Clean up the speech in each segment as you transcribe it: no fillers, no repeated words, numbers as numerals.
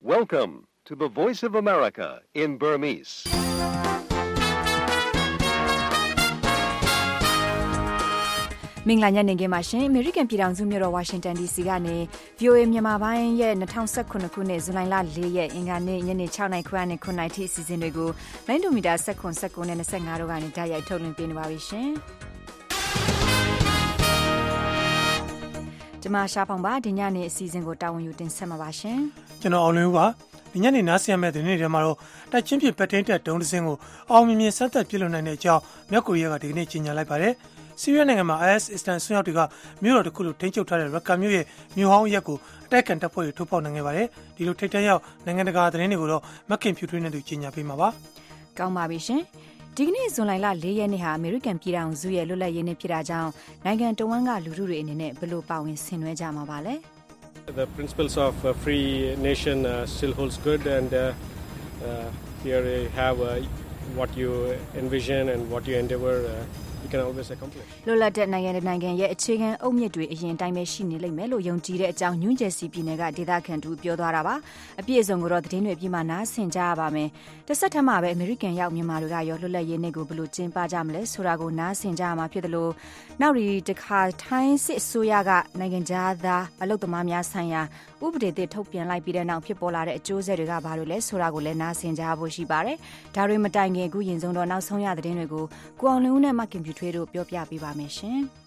Welcome to the Voice of America in Burmese. ။မင်္ဂလာညနေခင်းပါရှင်။ American ပြည်ထောင်စုမြို့တော် Washington DC ကနေ VOA မြန်မာပိုင်းရဲ့2019ခုနှစ်ဇူလိုင်လ4ရက်အင်္ဂါနေ့ညနေ6:00 နာရီခွဲနဲ့9:00 နာရီထိအစီအစဉ်တွေကိုလိုင်းဒိုမီတာ19နဲ့25တို့ကနေတိုက်ရိုက်ထုတ်လွှင့်ပေးနေပါပြီရှင်။ဒီမှာရှားဖောင်ပါဒီညနေအစီအစဉ်ကိုတာဝန်ယူတင်ဆက်မှာပါရှင်။ကျွန်တော်အောင်လင်းဦးပါ။ဒီညနေနားဆင်ရမယ့်ဒီနေ့ထဲမှာတော့တိုက်ချင်းပြပတ်တင်းတက်ဒုံးတစ်စင်းကိုအောင်မြင်မြင်ဆက်သက်ပြစ်လွှတ်နိုင်တဲ့အကြောင်းမြောက်ကိုရီးယားကဒီကနေ့ကြေညာလိုက်ပါတယ်။ဆီးရီးယားနိုင်ငံမှာ IS အစ္စလာမ်ဆွမ်းရောက်တွေကမြို့တော်တစ်ခုလိုထိန်းချုပ်ထားတဲ့ရက္ကာမြို့ရဲ့မြို့ဟောင်းရက်ကိုအတိုက်ခံတပ်ဖွဲ့တွေထိုးပေါက်နိုင်ခဲ့ပါတယ်။ဒီလိုထိပ်တန်းရောက်နိုင်ငံတကာသတင်းတွေကိုတော့မက်ခင်ဖြူထွေးနဲ့သူကြေညာပေးမှာပါ။ကောင်းပါပြီရှင်။ဒီကနေ့ဇွန်လ4ရက်နေ့ဟာအမေရိကန်ပြည်ထောင်စုရဲ့လွတ်လပ်ရေးနေ့ဖြစ်တာကြောင့်နိုင်ငံတော်ဝန်ကလူထုတွေအနေနဲ့ဘယ်လိုပါဝင်ဆင်နွှဲကြမှာပါလဲ။ The principles of a free nation still holds good and here you have what you envision and what you endeavor you can always accomplish. လွတ်လပ်တဲ့နိုင်ငံရဲ့အခြေခံအုတ်မြစ်တွေအရင်တိုင်းပဲရှိနေလိမ့်မယ်လို့ယုံကြည်တဲ့အကြောင်းညွှန်ကျယ်စီပြည်နယ်ကဒေသခံတူပြောသွားတာပါအပြည့်အစုံကိုတော့သတင်းတွေအပြည့်မှာနားဆင်ကြရပါမယ်တစ်ဆက်ထပ်မှာပဲအမေရိကန်ရောက်မြန်မာတွေကရောလွတ်လပ်ရေးနေ့ကိုဘယ်လိုကျင်းပကြမလဲဆိုတာကိုနားဆင်ကြရမှာဖြစ်တယ်လို့နောက်ဒီတစ်ခါထိုင်းစစ်အစိုးရကနိုင်ငံသားအလုပ်သမားများဆိုင်ရာဥပဒေသစ်ထုတ်ပြန်လိုက်ပြီးတဲ့နောက်ဖြစ်ပေါ်လာတဲ့အကျိုးဆက်တွေကဘာတွေလဲဆိုတာကိုလည်းနားဆင်ကြဖို့ရှိပါတယ်ဒါတွေမတိုင်ခင်အခုရင်ဆုံးတော့နောက်ဆုံးရသတင်းတွေကိုကိုအောင်လင်းဦးနဲ့မကင်ဖြူထွေးတို့ပြောပြပေးပါမယ်ရှင်။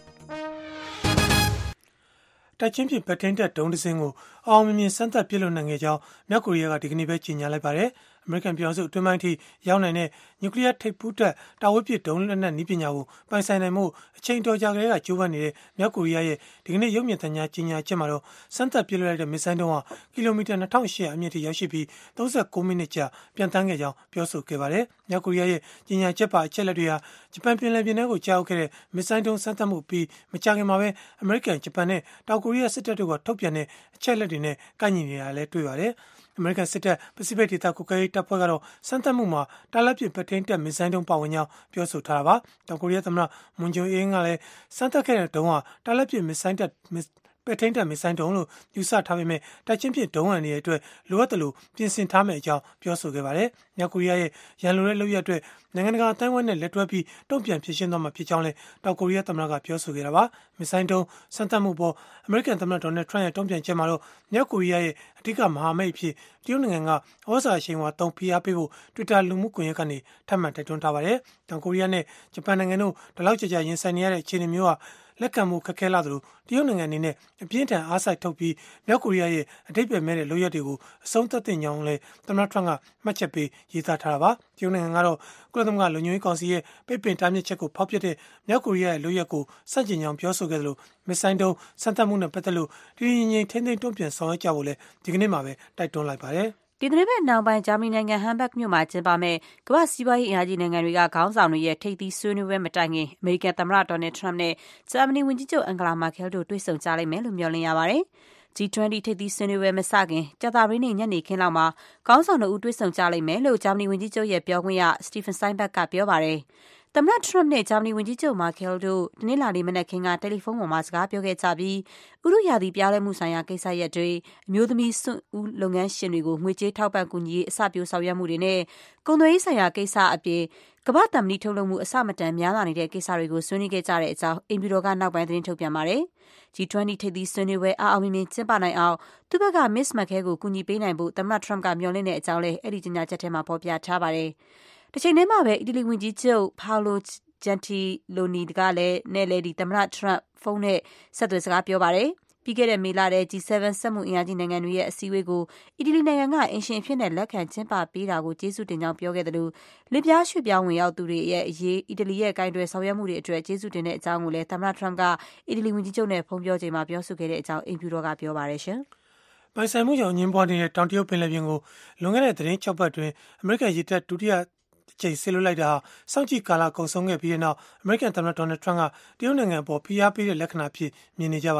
တိုက်ချင်းပြပတ်တင်းတက်ဒုံးတစ်စင်းကိုအောင်မြင်မြင်စမ်းသပ်ပြစ်လွှတ်နိုင်ခဲ့ကြောင်းမြောက်ကိုရီးယားကဒီကနေ့ပဲကြေညာလိုက်ပါတယ်။အမေရိကန်ပြည်ထောင်စုအတွင်းပိုင်းထိရောက်နိုင်တဲ့နျူကလ িয়ার ထိပ်ဖူးတပ်တာဝေးပစ်ဒုံးလက်နက်နည်းပညာကိုပိုင်ဆိုင်နိုင်မှုအချိန်တော်ကြာကလေးကကြိုးပမ်းနေတဲ့မြောက်ကိုရီးယားရဲ့ဒီကနေ့ရုပ်မြင်သံကြားကြေညာချက်မှာတော့စမ်းသပ်ပြစ်လွှတ်လိုက်တဲ့မစ်ဇိုင်းတုံးဟာကီလိုမီတာ2800အမြင့်ထိရောက်ရှိပြီး39မိနစ်ကြာပြန်တန်းခဲ့ကြောင်းပြောဆိုခဲ့ပါတယ်။မြောက်ကိုရီးယားရဲ့ကြေညာချက်ပါအချက်လက်တွေဟာဂျပန်ပြည်နယ်ထဲကိုကြားရောက်ခဲ့တဲ့မစ်ဇိုင်းတုံးစမ်းသပ်မှုပြီးမကြာခင်မှာပဲအမေရိကန်ဂျပန်နဲ့တောင်ကိုရီးယားစစ်တပ်တို့ကထုတ်ပြန်တဲ့အချက်လက်တွေနဲ့ကိုက်ညီနေတာလည်းတွေ့ပါတယ်။အမေရိကန်စစ်တပ်ပစိဖိတ်ဒေသကိုကဲရေးတပ်ဖွဲ့ကတော့စမ်းသပ်မှုမှာတာလတ်ပြပတ်တင်းတက်မစ်ဇိုင်းတုံးပါဝင်ကြောင်းပြောဆိုထားတာပါ။တောင်ကိုရီးယားသမ္မတမွန်ဂျိုအင်းကလည်းစမ်းသပ်ခဲ့တဲ့ဒုံးဟာတာလတ်ပြမစ်ဇိုင်းတက်ပဲထိန်းတပ်မစ်ဇိုင်းတုံးလို့ယူဆထားပေမဲ့တိုက်ချင်းပြဒုံးဟန်တွေအတွက်လိုအပ်တယ်လို့ပြင်ဆင်ထားမယ့်အကြောင်းပြောဆိုခဲ့ပါတယ်။မြောက်ကိုရီးယားရဲ့ရန်လိုတဲ့လုပ်ရပ်အတွက်နိုင်ငံတကာအတိုင်းအဝိုင်းနဲ့လက်တွဲပြီးတုံ့ပြန်ဖြေရှင်းသွားမှာဖြစ်ကြောင်းလည်းတောင်ကိုရီးယားသမ္မတကပြောဆိုခဲ့တာပါ။မစ်ဇိုင်းတုံးစမ်းသပ်မှုပေါ်အမေရိကန်သမ္မတဒေါ်နယ်ထရန့်ရဲ့တုံ့ပြန်ချက်မှာတော့မြောက်ကိုရီးယားရဲ့အဓိကမဟာမိတ်ဖြစ်တရုတ်နိုင်ငံကဩဇာအရှိန်အဝါသုံးဖိအားပေးဖို့ Twitter လူမှုကွန်ရက်ကနေထပ်မံတိုက်တွန်းထားပါတယ်။တောင်ကိုရီးယားနဲ့ဂျပန်နိုင်ငံတို့ဒီလောက်ကြာရင်ဆိုင်နေရတဲ့အခြေအနေမျိုးဟာလက်ခံမှုခက်ခဲလာသလိုတရုတ်နိုင်ငံအနေနဲ့အပြင်းထန်အားစိုက်ထုတ်ပြီးမြောက်ကိုရီးယားရဲ့အဓိပ္ပာယ်မဲ့တဲ့လုပ်ရပ်တွေကိုအဆုံးသတ်တဲ့ညောင်းလဲသမ္မတထရန့်ကမှတ်ချက်ပေးရေးသားထားတာပါတရုတ်နိုင်ငံကတော့ကုလသမဂ္ဂလုံခြုံရေးကောင်စီရဲ့ပိတ်ပင်တားမြစ်ချက်ကိုဖောက်ဖျက်တဲ့မြောက်ကိုရီးယားရဲ့လုပ်ရပ်ကိုစန့်ကျင်ကြောင်းပြောဆိုခဲ့သလိုမစ်ဇိုင်းတုံးစမ်းသပ်မှုနဲ့ပတ်သက်လို့တည်ငြိမ်ထိန်းသိမ်းတွန်းပြန်ဆောင်ရွက်ကြဖို့လဲဒီကနေ့မှာပဲတိုက်တွန်းလိုက်ပါတယ်ဒီသတင်းပဲနောက်ပိုင်းဂျာမနီနိုင်ငံဟမ်ဘတ်မြို့မှာကျင်းပမဲ့ကမ္ဘာစီးပွားရေးအင်အားကြီးနိုင်ငံတွေကခေါင်းဆောင်တွေရဲ့ထိပ်သီးဆွေးနွေးပွဲမတိုင်ခင်အမေရိကန်သမ္မတဒေါ်နယ်ထရန့်နဲ့ဂျာမနီဝန်ကြီးချုပ်အန်ဂလာမာကယ်တို့တွေ့ဆုံကြလိမ့်မယ်လို့မျှော်လင့်ရပါတယ်။ G20 ထိပ်သီးဆွေးနွေးပွဲမစခင်ကြာသပတေးနေ့ညနေခင်းလောက်မှာခေါင်းဆောင်တို့တွေ့ဆုံကြလိမ့်မယ်လို့ဂျာမနီဝန်ကြီးချုပ်ရဲ့ပြောခွင့်ရစတီဖန်ဆိုင်ဘတ်ကပြောပါတယ်။သမ္မတထရန့်နဲ့ဂျာမနီဝန်ကြီးချုပ်မာကယ်တို့တနင်္လာနေ့မနက်ခင်းကတယ်လီဖုန်းပေါ်မှာစကားပြောခဲ့ကြပြီးဥတုရာသီပြောင်းလဲမှုဆိုင်ရာကိစ္စရပ်တွေအမျိုးသမီးစွန့်ဦးလုပ်ငန်းရှင်တွေကိုငွေကြေးထောက်ပံ့ကူညီရေးအစပျိုးဆောင်ရွက်မှုတွေနဲ့ကုန်သွယ်ရေးဆိုင်ရာကိစ္စအပြင်ကမ္ဘာ့သံမဏိထုတ်လုပ်မှုအဆမတန်များလာနေတဲ့ကိစ္စတွေကိုဆွေးနွေးခဲ့ကြတဲ့အကြောင်းအိမ်ဖြူတော်ကနောက်ပိုင်းသတင်းထုတ်ပြန်ပါတယ်။ G20 ထိပ်သီးဆွေးနွေးပွဲအောင်မြင်မြင်ကျင်းပနိုင်အောင်သူ့ဘက်ကမစ္စမက်ခဲကိုကူညီပေးနိုင်ဖို့သမ္မတထရန့်ကမျှော်လင့်တဲ့အကြောင်းလည်းအဲ့ဒီကြေညာချက်ထဲမှာဖော်ပြထားပါတယ်။တစ်ချိန်တည်းမှာပဲအီတလီဝန်ကြီးချုပ်ပါအိုလိုဂျန်တီလိုနီကလည်းနဲ့လေဒီသမ္မတထရန့်ဖုန်းနဲ့ဆက်သွယ်စကားပြောပါတယ်။ပြီးခဲ့တဲ့မေလထဲ G7 စက်မှုအင်အားကြီးနိုင်ငံတွေရဲ့အစည်းအဝေးကိုအီတလီနိုင်ငံကအိမ်ရှင်အဖြစ်နဲ့လက်ခံကျင်းပပေးတာကိုကျေးဇူးတင်ကြောင်းပြောခဲ့တယ်လို့လစ်ပြားရွှေ့ပြောင်းဝင်ရောက်သူတွေရဲ့အရေးအီတလီရဲ့ကိုင်တွယ်ဆောင်ရွက်မှုတွေအတွက်ကျေးဇူးတင်တဲ့အကြောင်းကိုလည်းသမ္မတထရန့်ကအီတလီဝန်ကြီးချုပ်နဲ့ဖုန်းပြောချိန်မှာပြောဆိုခဲ့တဲ့အကြောင်းအိမ်ဖြူတော်ကပြောပါတယ်ရှင်။ပိုင်ဆိုင်မှုကြောင့်ညှင်းပွားနေတဲ့တောင်တရုတ်ပင်လယ်ပြင်ကိုလွန်ခဲ့တဲ့သတင်း6ပတ်တွင်အမေရိကန်ရေတပ်ဒုတိယအချိန်ဆေးလွှတ်လိုက်တာစောင့်ကြည့်ကာလကုန်ဆုံးခဲ့ပြီးတဲ့နောက်အမေရိကန်သမ္မတဒေါ်နယ်ထရန့်ကတရုတ်နိုင်ငံအပေါ်ဖိအားပေးတဲ့လက္ခဏာဖြစ်မြင်နေကြပါတယ်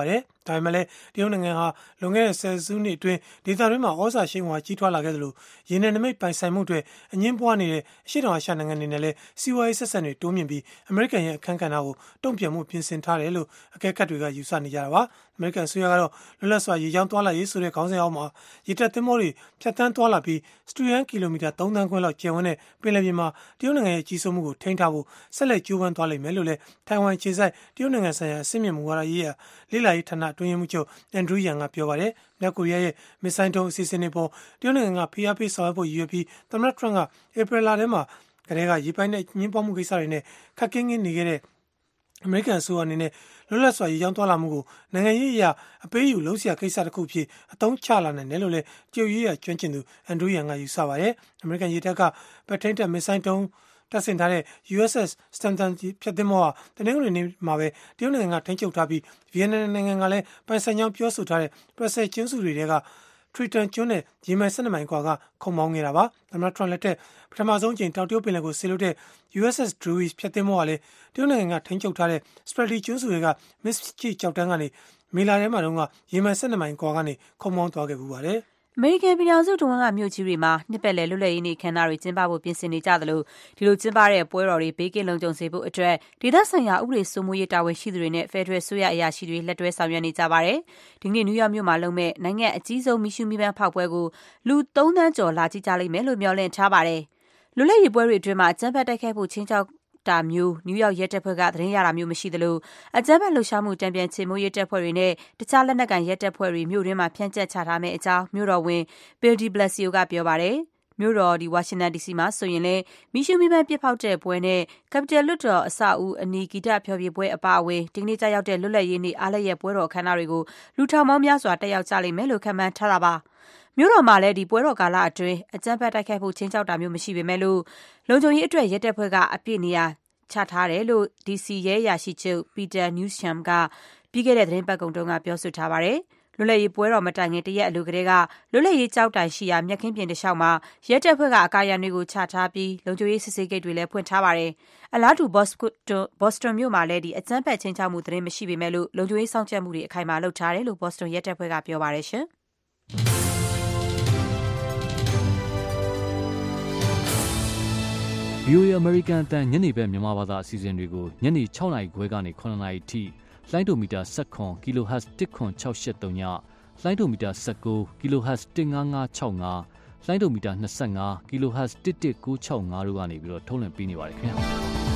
ဒါပေမဲ့လည်းတရုတ်နိုင်ငံဟာလွန်ခဲ့တဲ့ဆယ်စုနှစ်အတွင်းဒေသတွင်းမှာဩဇာရှိန်ဝါကြီးထွားလာခဲ့သလိုရေနံနမိတ်ပိုင်ဆိုင်မှုအတွက်အငင်းပွားနေတဲ့အရှေ့တောင်အာရှနိုင်ငံတွေနဲ့လည်းစီးပွားရေးဆက်ဆံတွေတိုးမြင့်ပြီးအမေရိကန်ရဲ့အခန်းကဏ္ဍကိုတုံ့ပြန်မှုပြင်ဆင်ထားတယ်လို့အကဲခတ်တွေကယူဆနေကြတာပါအမေရိကန်အစိုးရကတော့လွတ်လပ်စွာရေကြောင်းသွားလာရေးဆိုတဲ့ခေါင်းစဉ်အောက်မှာရေတပ်သင်္ဘောတွေဖြတ်သန်းသွားလာပြီးစတူရန်ကီလိုမီတာ3 သန်းခွဲလောက်ကျယ်ဝန်းတဲ့ပင်လယ်ပြင်မှာတရုတ်နိုင်ငံရဲ့ကြီးစိုးမှုကိုထိန်းထားဖို့ဆက်လက်ကြိုးပမ်းသွားလိမ့်မယ်လို့လည်းထိုင်ဝမ်ခြေစိုက်တရုတ်နိုင်ငံဆိုင်ရာအဆင့်မြင့်မူဝါဒရေးရာလေ့လာရေးဌာနအတွင်းရေးမှူးချုပ်အန်ဒရူးယန်ကပြောပါတယ်မြောက်ကိုရီးယားရဲ့မစ်ဆိုင်းဒုံးအစီအစဉ်တွေပေါ်တရုတ်နိုင်ငံကဖိအားပေးဆောင်ရွက်ဖို့ရည်ရွယ်ပြီးသမ္မတထရန့်ကဧပြီလထဲမှာကတည်းကရေပိုင်တဲ့ညှင်းပန်းမှုကိစ္စတွေနဲ့ခက်ခဲနေခဲ့တဲ့အမေရိကန်အစိုးရအနေနဲ့လွတ်လပ်စွာရေကြောင်းသွားလာမှုကိုနိုင်ငံရေးအရာအပေးယူလုံးစရာကိစ္စတစ်ခုဖြစ်အသုံးချလာနိုင်တယ်လို့လည်းတရုတ်ရေးရာကျွမ်းကျင်သူအန်ဒရူးယန်ကယူဆပါတယ်အမေရိကန်ရေတပ်ကပဲထိန်းတပ်မစ်ဆိုင်းဒုံးတပ်ဆင်ထားတဲ့ USS Stanton ဖြတ်သင်္ဘောဟာတနင်္ဂနွေနေ့မှာပဲတရုတ်နိုင်ငံကထိန်းချုပ်ထားပြီးဗီယက်နမ်နိုင်ငံကလည်းပိုင်ဆိုင်ကြောင်းပြောဆိုထားတဲ့ Paracel ကျွန်းစုတွေကထရီတန်ကျွန်းနဲ့ရေမိုင်12မိုင်ကွာကခုံမောင်းခဲ့တာပါသမ္မတထရန့်လက်ထက်ပထမဆုံးအကြိမ်တောင်တရုတ်ပင်လယ်ကိုဆေးလွတ်တဲ့ USS Dewey ဖြတ်သင်္ဘောကလည်းတရုတ်နိုင်ငံကထိန်းချုပ်ထားတဲ့ Spratly ကျွန်းစုတွေက Mischi ကျောက်တန်းကနေမေလထဲမှာတုန်းကရေမိုင်12မိုင်ကွာကနေခုံမောင်းသွားခဲ့ပူပါတယ်အမေရိကန်ပြည်ထောင်စုတဝန်းကမြို့ကြီးတွေမှာနှစ်ပတ်လည်လွတ်လပ်ရေးနေ့အခမ်းအနားတွေကျင်းပဖို့ပြင်ဆင်နေကြသလိုဒီလိုကျင်းပတဲ့ပွဲတော်တွေဘေးကင်းလုံခြုံစေဖို့အတွက်ဒေသဆိုင်ရာဥပဒေစိုးမိုးရေးတာဝန်ရှိသူတွေနဲ့ဖက်ဒရယ်ဆိုရအရာရှိတွေလက်တွဲဆောင်ရွက်နေကြပါတယ်။ဒီနေ့နယူးယောက်မြို့မှာလုပ်မဲ့နိုင်ငံအကြီးဆုံးမီးရှူးမီးပန်းဖောက်ပွဲကိုလူ3 သန်းကျော်လာကြည့်ကြလိမ့်မယ်လို့မျှော်လင့်ထားပါတယ်။လွတ်လပ်ရေးပွဲတွေအတွင်းမှာအကြမ်းဖက်တိုက်ခိုက်ဖို့ချင်းချောက်တာမျိုးနယူးယောက်ရဲတပ်ဖွဲ့ကသတင်းရတာမျိုးမရှိသလိုအကြမ်းဖက်လှုပ်ရှားမှုတံပြန်ချေမှုရဲတပ်ဖွဲ့တွေနဲ့တခြားလက်နက်ကိုင်ရဲတပ်ဖွဲ့တွေမြို့တွင်းမှာဖြန့်ကျက်ချထားမယ့်အကြောင်းမြို့တော်ဝင် Bill de Blasio ကပြောပါတယ်မြို့တော်ဝါရှင်တန် DC မှာဆိုရင်လည်းမီးရှူးမီးပန်းပစ်ဖောက်တဲ့ပွဲနဲ့ Capitol လွှတ်တော်အဆောက်အဦအနီးဂီတဖျော်ဖြေပွဲအပါအဝင်ဒီကနေ့ကျရောက်တဲ့လွတ်လပ်ရေးနေ့အားလပ်ရက်ပွဲတော်အခမ်းအနားတွေကိုလူထောင်ပေါင်းများစွာတက်ရောက်ကြလိမ့်မယ်လို့ခန့်မှန်းထားတာပါမြို့တော်မှာလည်းဒီပွဲတော်ကာလအတွင်းအကြမ်းဖက်တိုက်ခိုက်ဖို့ချင်းချောက်တာမျိုးမရှိပေမဲ့လို့လုံခြုံရေးအတွက်ရဲတပ်ဖွဲ့ကအပြည့်နေရာချထားတယ်လို့ DC ရဲအရာရှိချုပ် Peter Newsham ကပြီးခဲ့တဲ့သတင်းပတ်ကုန်တုန်းကပြောဆိုထားပါတယ်။လွတ်လပ်ရေးပွဲတော်မတိုင်ခင်တရက်အလိုကတည်းကလွတ်လပ်ရေးကြောက်တိုင်ရှိရာမြက်ခင်းပြင်တစ်လျှောက်မှာရဲတပ်ဖွဲ့ကအကာအရံတွေကိုချထားပြီးလုံခြုံရေးစစ်ဆေးဂိတ်တွေလည်းဖွင့်ထားပါတယ်။အလားတူ Boston မြို့မှာလည်းအကြမ်းဖက်ချင်းချောက်မှုသတင်းမရှိပေမဲ့လို့လုံခြုံရေးစောင့်ကြပ်မှုတွေအခိုင်အမာလုပ်ထားတယ်လို့ Boston ရဲတပ်ဖွဲ့ကပြောပါတယ်ရှင်။ VOA American အတန်ညနေပဲမြန်မာဘာသာအစီအစဉ်တွေကိုညနေ6နာရီခွဲကနေ9နာရီထိလိုင်းဒိုမီတာ17 kHz 10683ညလိုင်းဒိုမီတာ19 kHz 15565လိုင်းဒိုမီတာ25 kHz 11965တို့ကနေပြီးတော့ထုတ်လွှင့်ပေးနေပါတယ်ခင်ဗျာ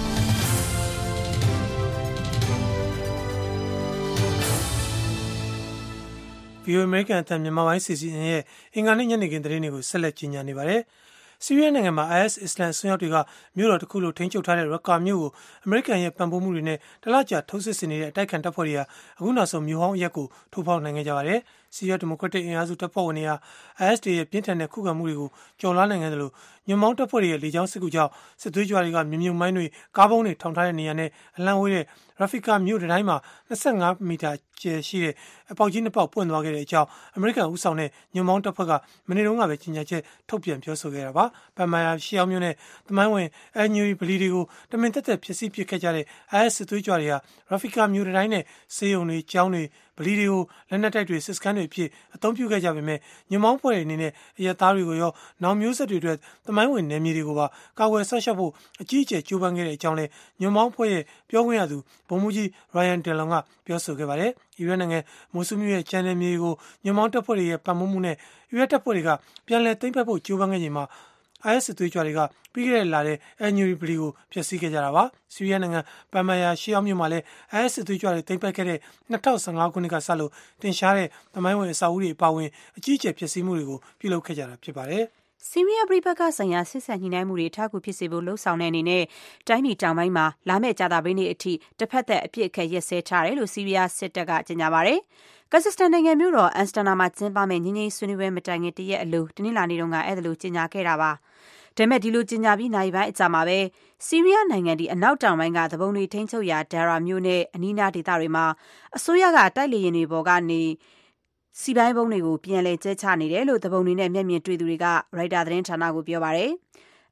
VOA American အတန်မြန်မာပိုင်းစီစဉ်ရဲ့အင်္ဂါနေ့ညနေခင်းသတင်းတွေကိုဆက်လက်ကြီးညာနေပါတယ်ဆီးရီးယားနိုင်ငံမှာ IS အစ္စလာမ်ဆွမ်းရောက်တွေကမြို့တော်တစ်ခုလိုထိန်းချုပ်ထားတဲ့ရက်ကာမြို့ကိုအမေရိကန်ရဲ့ပံ့ပိုးမှုတွေနဲ့တလကြာထိုးစစ်ဆင်နေတဲ့အတိုက်ခံတပ်ဖွဲ့တွေကအခုနောက်ဆုံးမြို့ဟောင်းအရက်ကိုထိုးဖောက်နိုင်ခဲ့ကြပါတယ်။ဆီးရီးယားဒီမိုကရက်တစ်အင်အားစုတပ်ဖွဲ့ဝင်တွေက IS တွေရဲ့ပြင်းထန်တဲ့ခုခံမှုတွေကိုကျော်လွှားနိုင်ခဲ့တယ်လို့ညွန့်မောင်းတပ်ဖွဲ့တွေရဲ့လေကြောင်းစစ်ကူကြောင့်စစ်သွေးကြွတွေကမြုံမိုင်းတွေကားပုံးတွေထောင်ထားတဲ့နေရာနဲ့အလံဝေးတဲ့ရာဖီကာမြို့တိုင်းမှာ25မီတာကျယ်ရှိတဲ့အပေါက်ကြီးနှစ်ပေါက်ပွင့်သွားခဲ့တဲ့အကြောင်းအမေရိကန်ဦးဆောင်တဲ့ညွန့်မောင်းတပ်ဖွဲ့ကမနေ့တုန်းကပဲကြေညာချက်ထုတ်ပြန်ပြောဆိုခဲ့တာပါ။ပန်မာယာရှီအောင်မြို့နဲ့သမိုင်းဝင်အန်ယူရီဗလီတွေကိုတမင်သက်သက်ဖြစ်စီပစ်ခဲ့ကြတဲ့ IS စစ်သွေးကြွတွေဟာရာဖီကာမြို့တိုင်းနဲ့စေယုံတွေကျောင်းတွေဗလီတွေကိုလက်နက်တိုက်တွေစစ်စခန်းတွေအဖြစ်အသုံးပြုခဲ့ကြပေမဲ့ညွန့်မောင်းဖွဲ့တွေအနေနဲ့အရက်သားတွေကိုရောနောင်မျိုးဆက်တွေအတွက်သမိုင်းဝင်နယ်မြေတွေကိုပါကာကွယ်ဆောက်ရှောက်ဖို့အကြီးအကျယ်ကြိုးပမ်းခဲ့တဲ့အကြောင်းလည်းညွန့်မောင်းဖွဲ့ရဲ့ပြောခွင့်ရသူဗိုလ်မှူးကြီး Ryan Dillon ကပြောဆိုခဲ့ပါတယ်။အီရတ်နိုင်ငံမိုဆူမြို့ရဲ့ချန်နယ်မြေကိုညွန့်မောင်းတပ်ဖွဲ့တွေရဲ့ပံ့ပိုးမှုနဲ့အီရတ်တပ်ဖွဲ့တွေကပြန်လည်သိမ်းပိုက်ဖို့ကြိုးပမ်းခဲ့ချိန်မှာIS စစ်သွေးကြွတွေကပြီးခဲ့တဲ့လတဲ့အန်ယူရီဗလီကိုဖျက်ဆီးခဲ့ကြတာပါ။ဆီးရီးယားနိုင်ငံပန်မာယာရှီအောင်မြို့မှာလည်း IS စစ်သွေးကြွတွေသိမ်းပိုက်ခဲ့တဲ့2015ခုနှစ်ကစလို့တင်ရှားတဲ့သမိုင်းဝင်အဆောက်အဦတွေအပါအဝင်အကြီးအကျယ်ဖျက်ဆီးမှုတွေကိုပြုလုပ်ခဲ့ကြတာဖြစ်ပါတယ်။ဆီးရီးယားပြည်ပကဆိုင်ရာစစ်ဆက်ညှိနှိုင်းမှုတွေထောက်ကူဖြစ်စေဖို့လှုံ့ဆော်တဲ့အနေနဲ့တိုင်းပြည်တောင်ပိုင်းမှာလာမယ့်ကြာသပတေးနေ့အထိတစ်ဖက်သက်အပြစ်အခက်ရက်စဲထားတယ်လို့ဆီးရီးယားစစ်တပ်ကကြေညာပါတယ်။ကာဇက်စတန်နိုင်ငံမြို့တော်အန်စတာနာမှာကျင်းပမယ့်ငြိမ်းချမ်းရေးဆွေးနွေးပွဲမတိုင်ခင်တရက်အလိုတနင်္လာနေ့တုန်းကအဲ့ဒါလိုကြေညာခဲ့တာပါ။ဒါပေမဲ့ဒီလိုကြေညာပြီးနိုင်ပိုင်းအကြာမှာပဲဆီးရီးယားနိုင်ငံအနောက်တောင်ပိုင်းကသဘုံတွေထိန်းချုပ်ရာဒါရာမြို့နဲ့အနီးနားဒေသတွေမှာအစိုးရကတိုက်လေယာဉ်တွေပေါ်ကနေစီပိုင်းဘုံတွေကိုပြန်လည်ကျဲချနေတယ်လို့သဘုံတွေနဲ့မျက်မြင်တွေ့သူတွေကရိုက်တာသတင်းဌာနကိုပြောပါတယ်။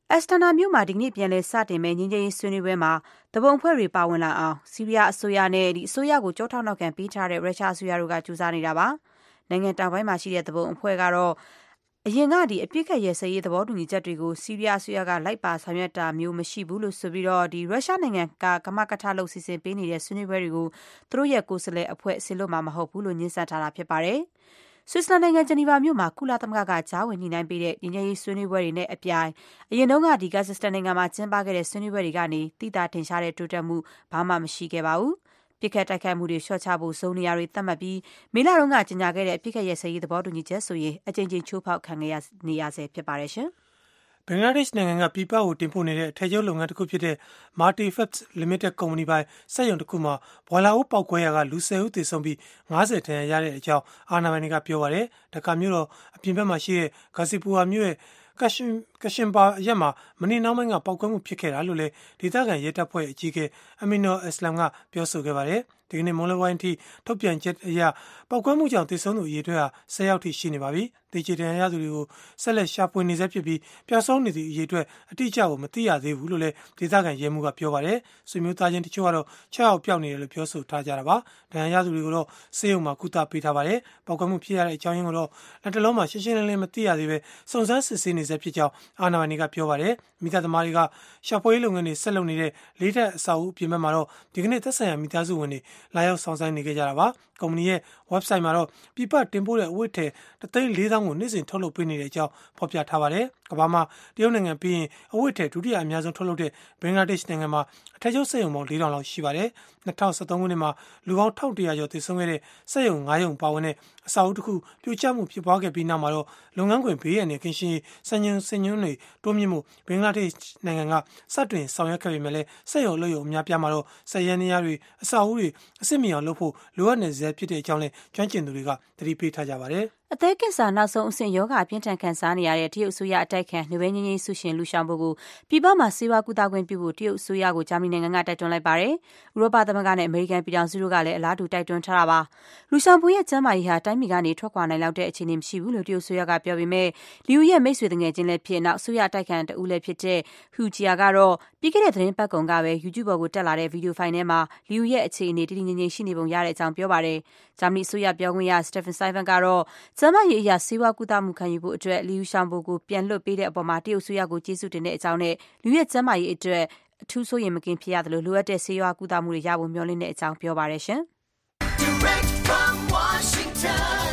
အက်စတနာမြို့မှာဒီကနေ့ပြန်လည်စတင်မဲ့ငြိမ်းချမ်းရေးဆွေးနွေးပွဲမှာတပုံအဖွဲ့တွေပါဝင်လာအောင်ဆီးရီးယားအစိုးရနဲ့အစိုးရကိုကြောထောက်နောက်ခံပေးထားတဲ့ရုရှားအစိုးရတို့ကကြိုးစားနေတာပါနိုင်ငံတောင်ပိုင်းမှာရှိတဲ့တပုံအဖွဲ့ကတော့အရင်ကအပြစ်ခတ်ရဲစရေးသဘောတူညီချက်တွေကိုဆီးရီးယားအစိုးရကလိုက်ပါဆောင်ရွက်တာမျိုးမရှိဘူးလို့ဆိုပြီးတော့ရုရှားနိုင်ငံကကမကထလုပ်စီစဉ်ပေးနေတဲ့ဆွေးနွေးပွဲတွေကိုသူတို့ရဲ့ကိုယ်စားလှယ်အဖွဲ့ဆင်လို့မှာမဟုတ်ဘူးလို့ညှင်းဆန်ထားတာဖြစ်ပါတယ်ဆွစ်ဇာလန်နိုင်ငံဂျနီဗာမြို့မှာကုလသမဂ္ဂကကြားဝင်ညှိနှိုင်းပေးတဲ့ငြိမ်းချမ်းရေးဆွေးနွေးပွဲတွေနဲ့အပြိုင်အရင်တုန်းကကာဇက်စတန်နိုင်ငံမှာကျင်းပခဲ့တဲ့ဆွေးနွေးပွဲတွေကနေတိတာထင်ရှားတဲ့တိုးတက်မှုဘာမှမရှိခဲ့ပါဘူးပြစ်ခတ်တိုက်ခိုက်မှုတွေလျှော့ချဖို့စုံနေရာတွေသတ်မှတ်ပြီးမေလတုန်းကကြေညာခဲ့တဲ့ပြစ်ခတ်ရဲစရေးသဘောတူညီချက်ဆိုရင်အကြိမ်ကြိမ်ချိုးဖောက်ခံနေရဆဲဖြစ်ပါတယ်ရှင်ဘင်္ဂလားဒေ့ရှ်နိုင်ငံကပြည်ပကိုတင်ပို့နေတဲ့အထည်ချုပ်လုပ်ငန်းတစ်ခုဖြစ်တဲ့ Multifabs Limited ကုမ္ပဏီပိုင်စက်ရုံတစ်ခုမှာဘွာလာအိုးပေါက်ကွဲရာကလူ10ဦးသေဆုံးပြီး50ထဏ်ရာရတဲ့အကြောင်းအာဏာပိုင်တွေကပြောပါတယ်။ဒါကမြို့တော်အပြင်ဘက်မှာရှိတဲ့ဂါစီပူဝါမြို့ရဲ့ကရှင်ပါအရက်မှာမနေ့နှောင်းပိုင်းကပောက်ကွဲမှုဖြစ်ခဲ့တာလို့လည်းဒေသခံရဲတပ်ဖွဲ့အကြီးအကဲအမီနိုအစ္စလမ်ကပြောဆိုခဲ့ပါတယ်။ဒီကနေ့မွန်လဝိုင်းအထိထုတ်ပြန်ချက်အရပောက်ကွဲမှုကြောင့်သေဆုံးသူအရေအတွက်ဟာ10ယောက်ထိရှိနေပါပြီ။ဒေချေတန်ရသူတွေကိုဆက်လက်ရှာဖွေနေဆဲဖြစ်ပြီးပျောက်ဆုံးနေသည့်အရေအတွက်အတိအကျကိုမသိရသေးဘူးလို့လည်းဒေသခံရဲမှူးကပြောပါတယ်။ဆွေမျိုးသားချင်းတချို့ကတော့6ယောက်ပျောက်နေတယ်လို့ပြောဆိုထားကြတာပါ။ဒဏ်ရာရသူတွေကိုတော့ဆေးရုံမှာကုသပေးထားပါတယ်။ပောက်ကွဲမှုဖြစ်ရတဲ့အကြောင်းရင်းကိုတော့လက်တလုံးမှာရှင်းရှင်းလင်းလင်းမသိရသေးပဲစုံစမ်းစစ်ဆေးနေဆဲဖြစ်ကြောင်းအာဏာပိုင်တွေကပြောပါတယ်။မိသားသမားတွေကရှာဖွေလုပ်ငန်းတွေဆက်လုပ်နေတဲ့လေးထပ်အဆောက်အဦအပြင်ဘက်မှာတော့ဒီကနေ့သက်ဆိုင်ရာမိသားစုဝင်တွေလာရောက်ဆောင်ဆိုင်နေကြတာပါ။ကုမ္ပဏီရဲ့ website မှာတော့ပြပတင်ပို့တဲ့အဝတ်ထည်3,400,000ကိုနေ့စဉ်ထုတ်လုပ်ပေးနေတဲ့အကြောင်းဖော်ပြထားပါတယ်။ကမ္ဘာမှာတရုတ်နိုင်ငံပြီးရင်အဝတ်ထည်ဒုတိယအများဆုံးထုတ်လုပ်တဲ့ဘင်္ဂလားဒေ့ရှ်နိုင်ငံမှာအထည်ချုပ်စက်ရုံပေါင်း4,000လောက်ရှိပါတယ်။2013ခုနှစ်မှာလူပေါင်း1,100ကျော်သေဆုံးခဲ့တဲ့စက်ရုံ9ရုံပါဝင်တဲ့အဆောက်အဦတစ်ခုပြိုကျမှုဖြစ်ပွားခဲ့ပြီးနောက်မှာတော့လုပ်ငန်းခွင်ဘေးရန်နဲ့ကင်းရှင်းရေးစံညွှန်းတွေတိုးမြင့်မှုဘင်္ဂလားဒေ့ရှ်နိုင်ငံကစတင်ဆောင်ရွက်ခဲ့ပေမဲ့လည်းစက်ရုံအလုပ်ရုံအများပြားမှာတော့စက်ရန်နေရာတွေအဆောက်အဦတွေအစစ်မြောင်လုပ်ဖို့လိုအပ်နေစေဖြစ်တဲ့အကြောင်းလည်းကျွမ်းကျင်သူတွေကသတိပေးထားကြပါတယ်။အသေးကင်ဆာနောက်ဆုံးအဆင့်ယောဂအပြင်းထန်ခံစားနေရတဲ့တရုတ်အစိုးရအတိုက်ခံနိုဘယ်ငြိမ်းချမ်းရေးဆုရှင်လူရှောင်ဖို့ကိုပြည်ပမှာဆေးဝါးကုသခွင့်ပြုဖို့တရုတ်အစိုးရကိုဂျာမနီနိုင်ငံကတိုက်တွန်းလိုက်ပါတယ်။ဥရောပသမဂ္ဂနဲ့အမေရိကန်ပြည်ထောင်စုတို့ကလည်းအလားတူတိုက်တွန်းထားတာပါ။လူရှောင်ဖို့ရဲ့ကျန်းမာရေးဟာတိုင်းပြည်ကနေထွက်ခွာနိုင်လောက်တဲ့အခြေအနေမရှိဘူးလို့တရုတ်အစိုးရကပြောပေမဲ့လီယူရဲ့မိတ်ဆွေတငယ်ချင်းလည်းဖြစ်နောက်အစိုးရအတိုက်ခံတဦးလည်းဖြစ်တဲ့ဟူဂျီယာကတော့ပြီးခဲ့တဲ့သတင်းပတ်ကုန်ကပဲ YouTube ပေါ်ကိုတက်လာတဲ့ဗီဒီယိုဖိုင်ထဲမှာလီယူရဲ့အခြေအနေတည်တည်ငြိမ်ငြိမ်ရှိနေပုံရတဲ့အကြောင်းပြောပါတယ်။ဂျာမနီအစိုးရပြောခွင့်ရစတက်ဖန်ဆိုင်ဗန်ကတော့ကျန်းမာရေးအရာဆေးဝါးကုသမှုခံယူဖို့အတွက်လီယူရှောင်ဖို့ကိုပြန်လွှတ်ပေးတဲ့အပေါ်မှာတရုတ်အစိုးရကိုကျေးဇူးတင်တဲ့အကြောင်းနဲ့လူရဲ့ကျန်းမာရေးအတွက်အထူးဆိုရင်မကင်းဖြစ်ရတယ်လို့လိုအပ်တဲ့ဆေးဝါးကုသမှုတွေရဖို့မျှော်လင့်တဲ့အကြောင်းပြောပါတယ်ရှင်။ Direct from Washington,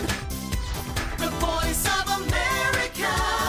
the voice of America,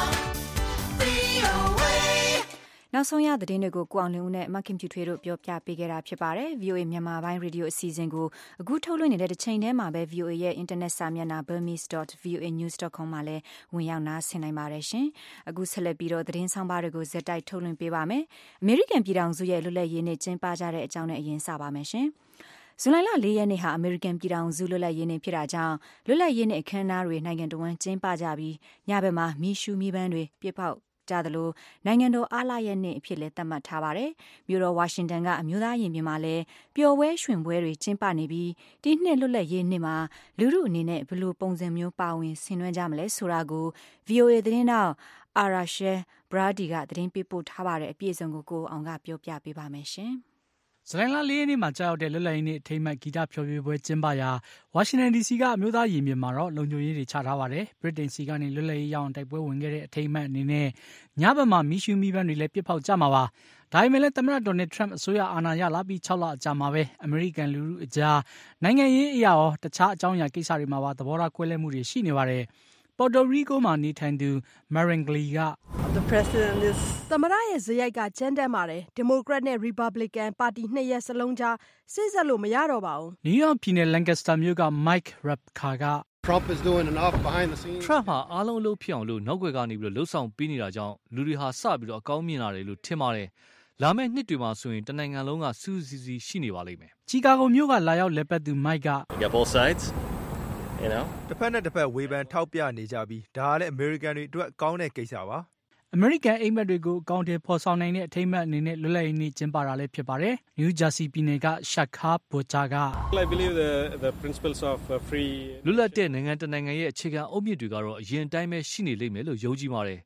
VOA နောက်ဆုံးရသတင်းတွေကိုကိုအောင်လင်းဦးနဲ့မခင်ဖြူထွေးတို့ပြောပြပေးခဲ့တာဖြစ်ပါတယ်။ VOA မြန်မာပိုင်းရေဒီယိုအစီအစဉ်ကိုအခုထုတ်လွှင့်နေတဲ့တစ်ချိန်တည်းမှာပဲ VOA ရဲ့ internet စာမျက်နှာ burmese.voanews.com မှာလည်းဝင်ရောက်နားဆင်နိုင်ပါတယ်ရှင်။အခုဆက်လက်ပြီးတော့သတင်းဆောင်ပါတွေကိုဇက်တိုက်ထုတ်လွှင့်ပေးပါမယ်။ အမေရိကန်ပြည်ထောင်စုရဲ့လွတ်လပ်ရေးနေ့ကျင်းပကြတဲ့အကြောင်းနဲ့အရင်စပါမယ်ရှင်။ဇွန်လ4 ရက်နေ့ဟာအမေရိကန်ပြည်ထောင်စုလွတ်လပ်ရေးနေ့ဖြစ်တာကြောင့်လွတ်လပ်ရေးနေ့အခမ်းအနားတွေနိုင်ငံတော်ဝန်ကျင်းပကြပြီးညဘက်မှာမီးရှူးမီးပန်းတွေပြစ်ပေါက်ကြသလိုနိုင်ငံတော်အားလပ်ရက်နေ့အဖြစ်လည်းသတ်မှတ်ထားပါတယ်။မြို့တော်ဝါရှင်တန်ကအမျိုးသားရင်ပြင်မှာလည်းပျော်ပွဲရွှင်ပွဲတွေကျင်းပနေပြီးဒီနှစ်လွတ်လပ်ရေးနေ့မှာလူထုအနေနဲ့ဘယ်လိုပုံစံမျိုးပါဝင်ဆင်နွှဲကြမလဲဆိုတာကို VOA သတင်းတောက်အာရာရှဲဘရာဒီကသတင်းပေးပို့ထားပါတယ်အပြည့်အစုံကိုအောင်ကပြောပြပေးပါမယ်ရှင်။ဇူလိုင်လ4 ရက်နေ့မှာကြာရောက်တဲ့လွတ်လပ်ရေးနေ့အထိမ်းအမှတ်ဂီတဖျော်ဖြေပွဲကျင်းပရာဝါရှင်တန် DC ကအမျိုးသားရင်ပြင်မှာတော့လုံခြုံရေးတွေချထားပါတယ်။ဗြိတိန်စီကနေလွတ်လပ်ရေးရအောင်တိုက်ပွဲဝင်ခဲ့တဲ့အထိမ်းအမှတ်အနေနဲ့ညဘက်မှာမီးရှူးမီးပန်းတွေလည်းပစ်ဖောက်ကြမှာပါ။ဒါပေမဲ့လည်းသမ္မတဒေါ်နယ်ထရမ့်အစိုးရအာဏာရလာပြီး6လအကြာမှာပဲအမေရိကန်လူထုအကြားနိုင်ငံရေးအရာရောတခြားအကြောင်းအရာကိစ္စတွေမှာပါသဘောထားကွဲလွဲမှုတွေရှိနေပါတယ်။ Puerto Rico မှာနေထိုင်သူ Marangly ကသမ္မတရဲ့ဇယိုက်ကကြမ်းတမ်းပါတယ်။ဒီမိုကရက်နဲ့ရီပတ်ဘလစ်ကန်ပါတီနှစ်ရပ်စလုံးကြားစိတ်ဆက်လို့မရတော့ပါဘူး။ New York ပြည်နယ် Lancaster မြို့က Mike Rapka က Trump is doing enough behind the scenes. Trump ဟာအားလုံးအလုပ်ဖြစ်အောင်လို့နောက်ွယ်ကနေပြီးလှုပ်ဆောင်ပေးနေတာကြောင့်လူတွေဟာစပြီးတော့အကောင်းမြင်လာတယ်လို့ထင်ပါတယ်။လာမယ့်နှစ်တွေမှာဆိုရင်တနိုင်ငံလုံးကစူးစီးစီးရှိနေပါလိမ့်မယ်။ Chicago မြို့ကလာရောက်လည်ပတ်သူ Mike က both sides တစ်ဖက်နဲ့တစ်ဖက်ဝေဖန်ထောက်ပြနေကြပြီးဒါကလည်းအမေရိကန်တွေအတွက်ကောင်းတဲ့ကိစ္စပါအမေရိကန်အိမ်မက်တွေကိုအကောင့်တွေဖော်ဆောင်နိုင်တဲ့အထိမ်းအမှတ်အနေနဲ့လွတ်လပ်ရေးနေ့ကျင်းပတာလည်းဖြစ်ပါတယ်။ New Jersey ပြည်နယ်က Shakha Bocha က I believe the principles of free လွတ်လပ်တဲ့နိုင်ငံတနိုင်ငံရဲ့အခြေခံအုတ်မြစ်တွေကတော့အရင်အတိုင်းပဲရှိနေလိမ့်မယ်လို့ယုံကြည်ပါတယ်။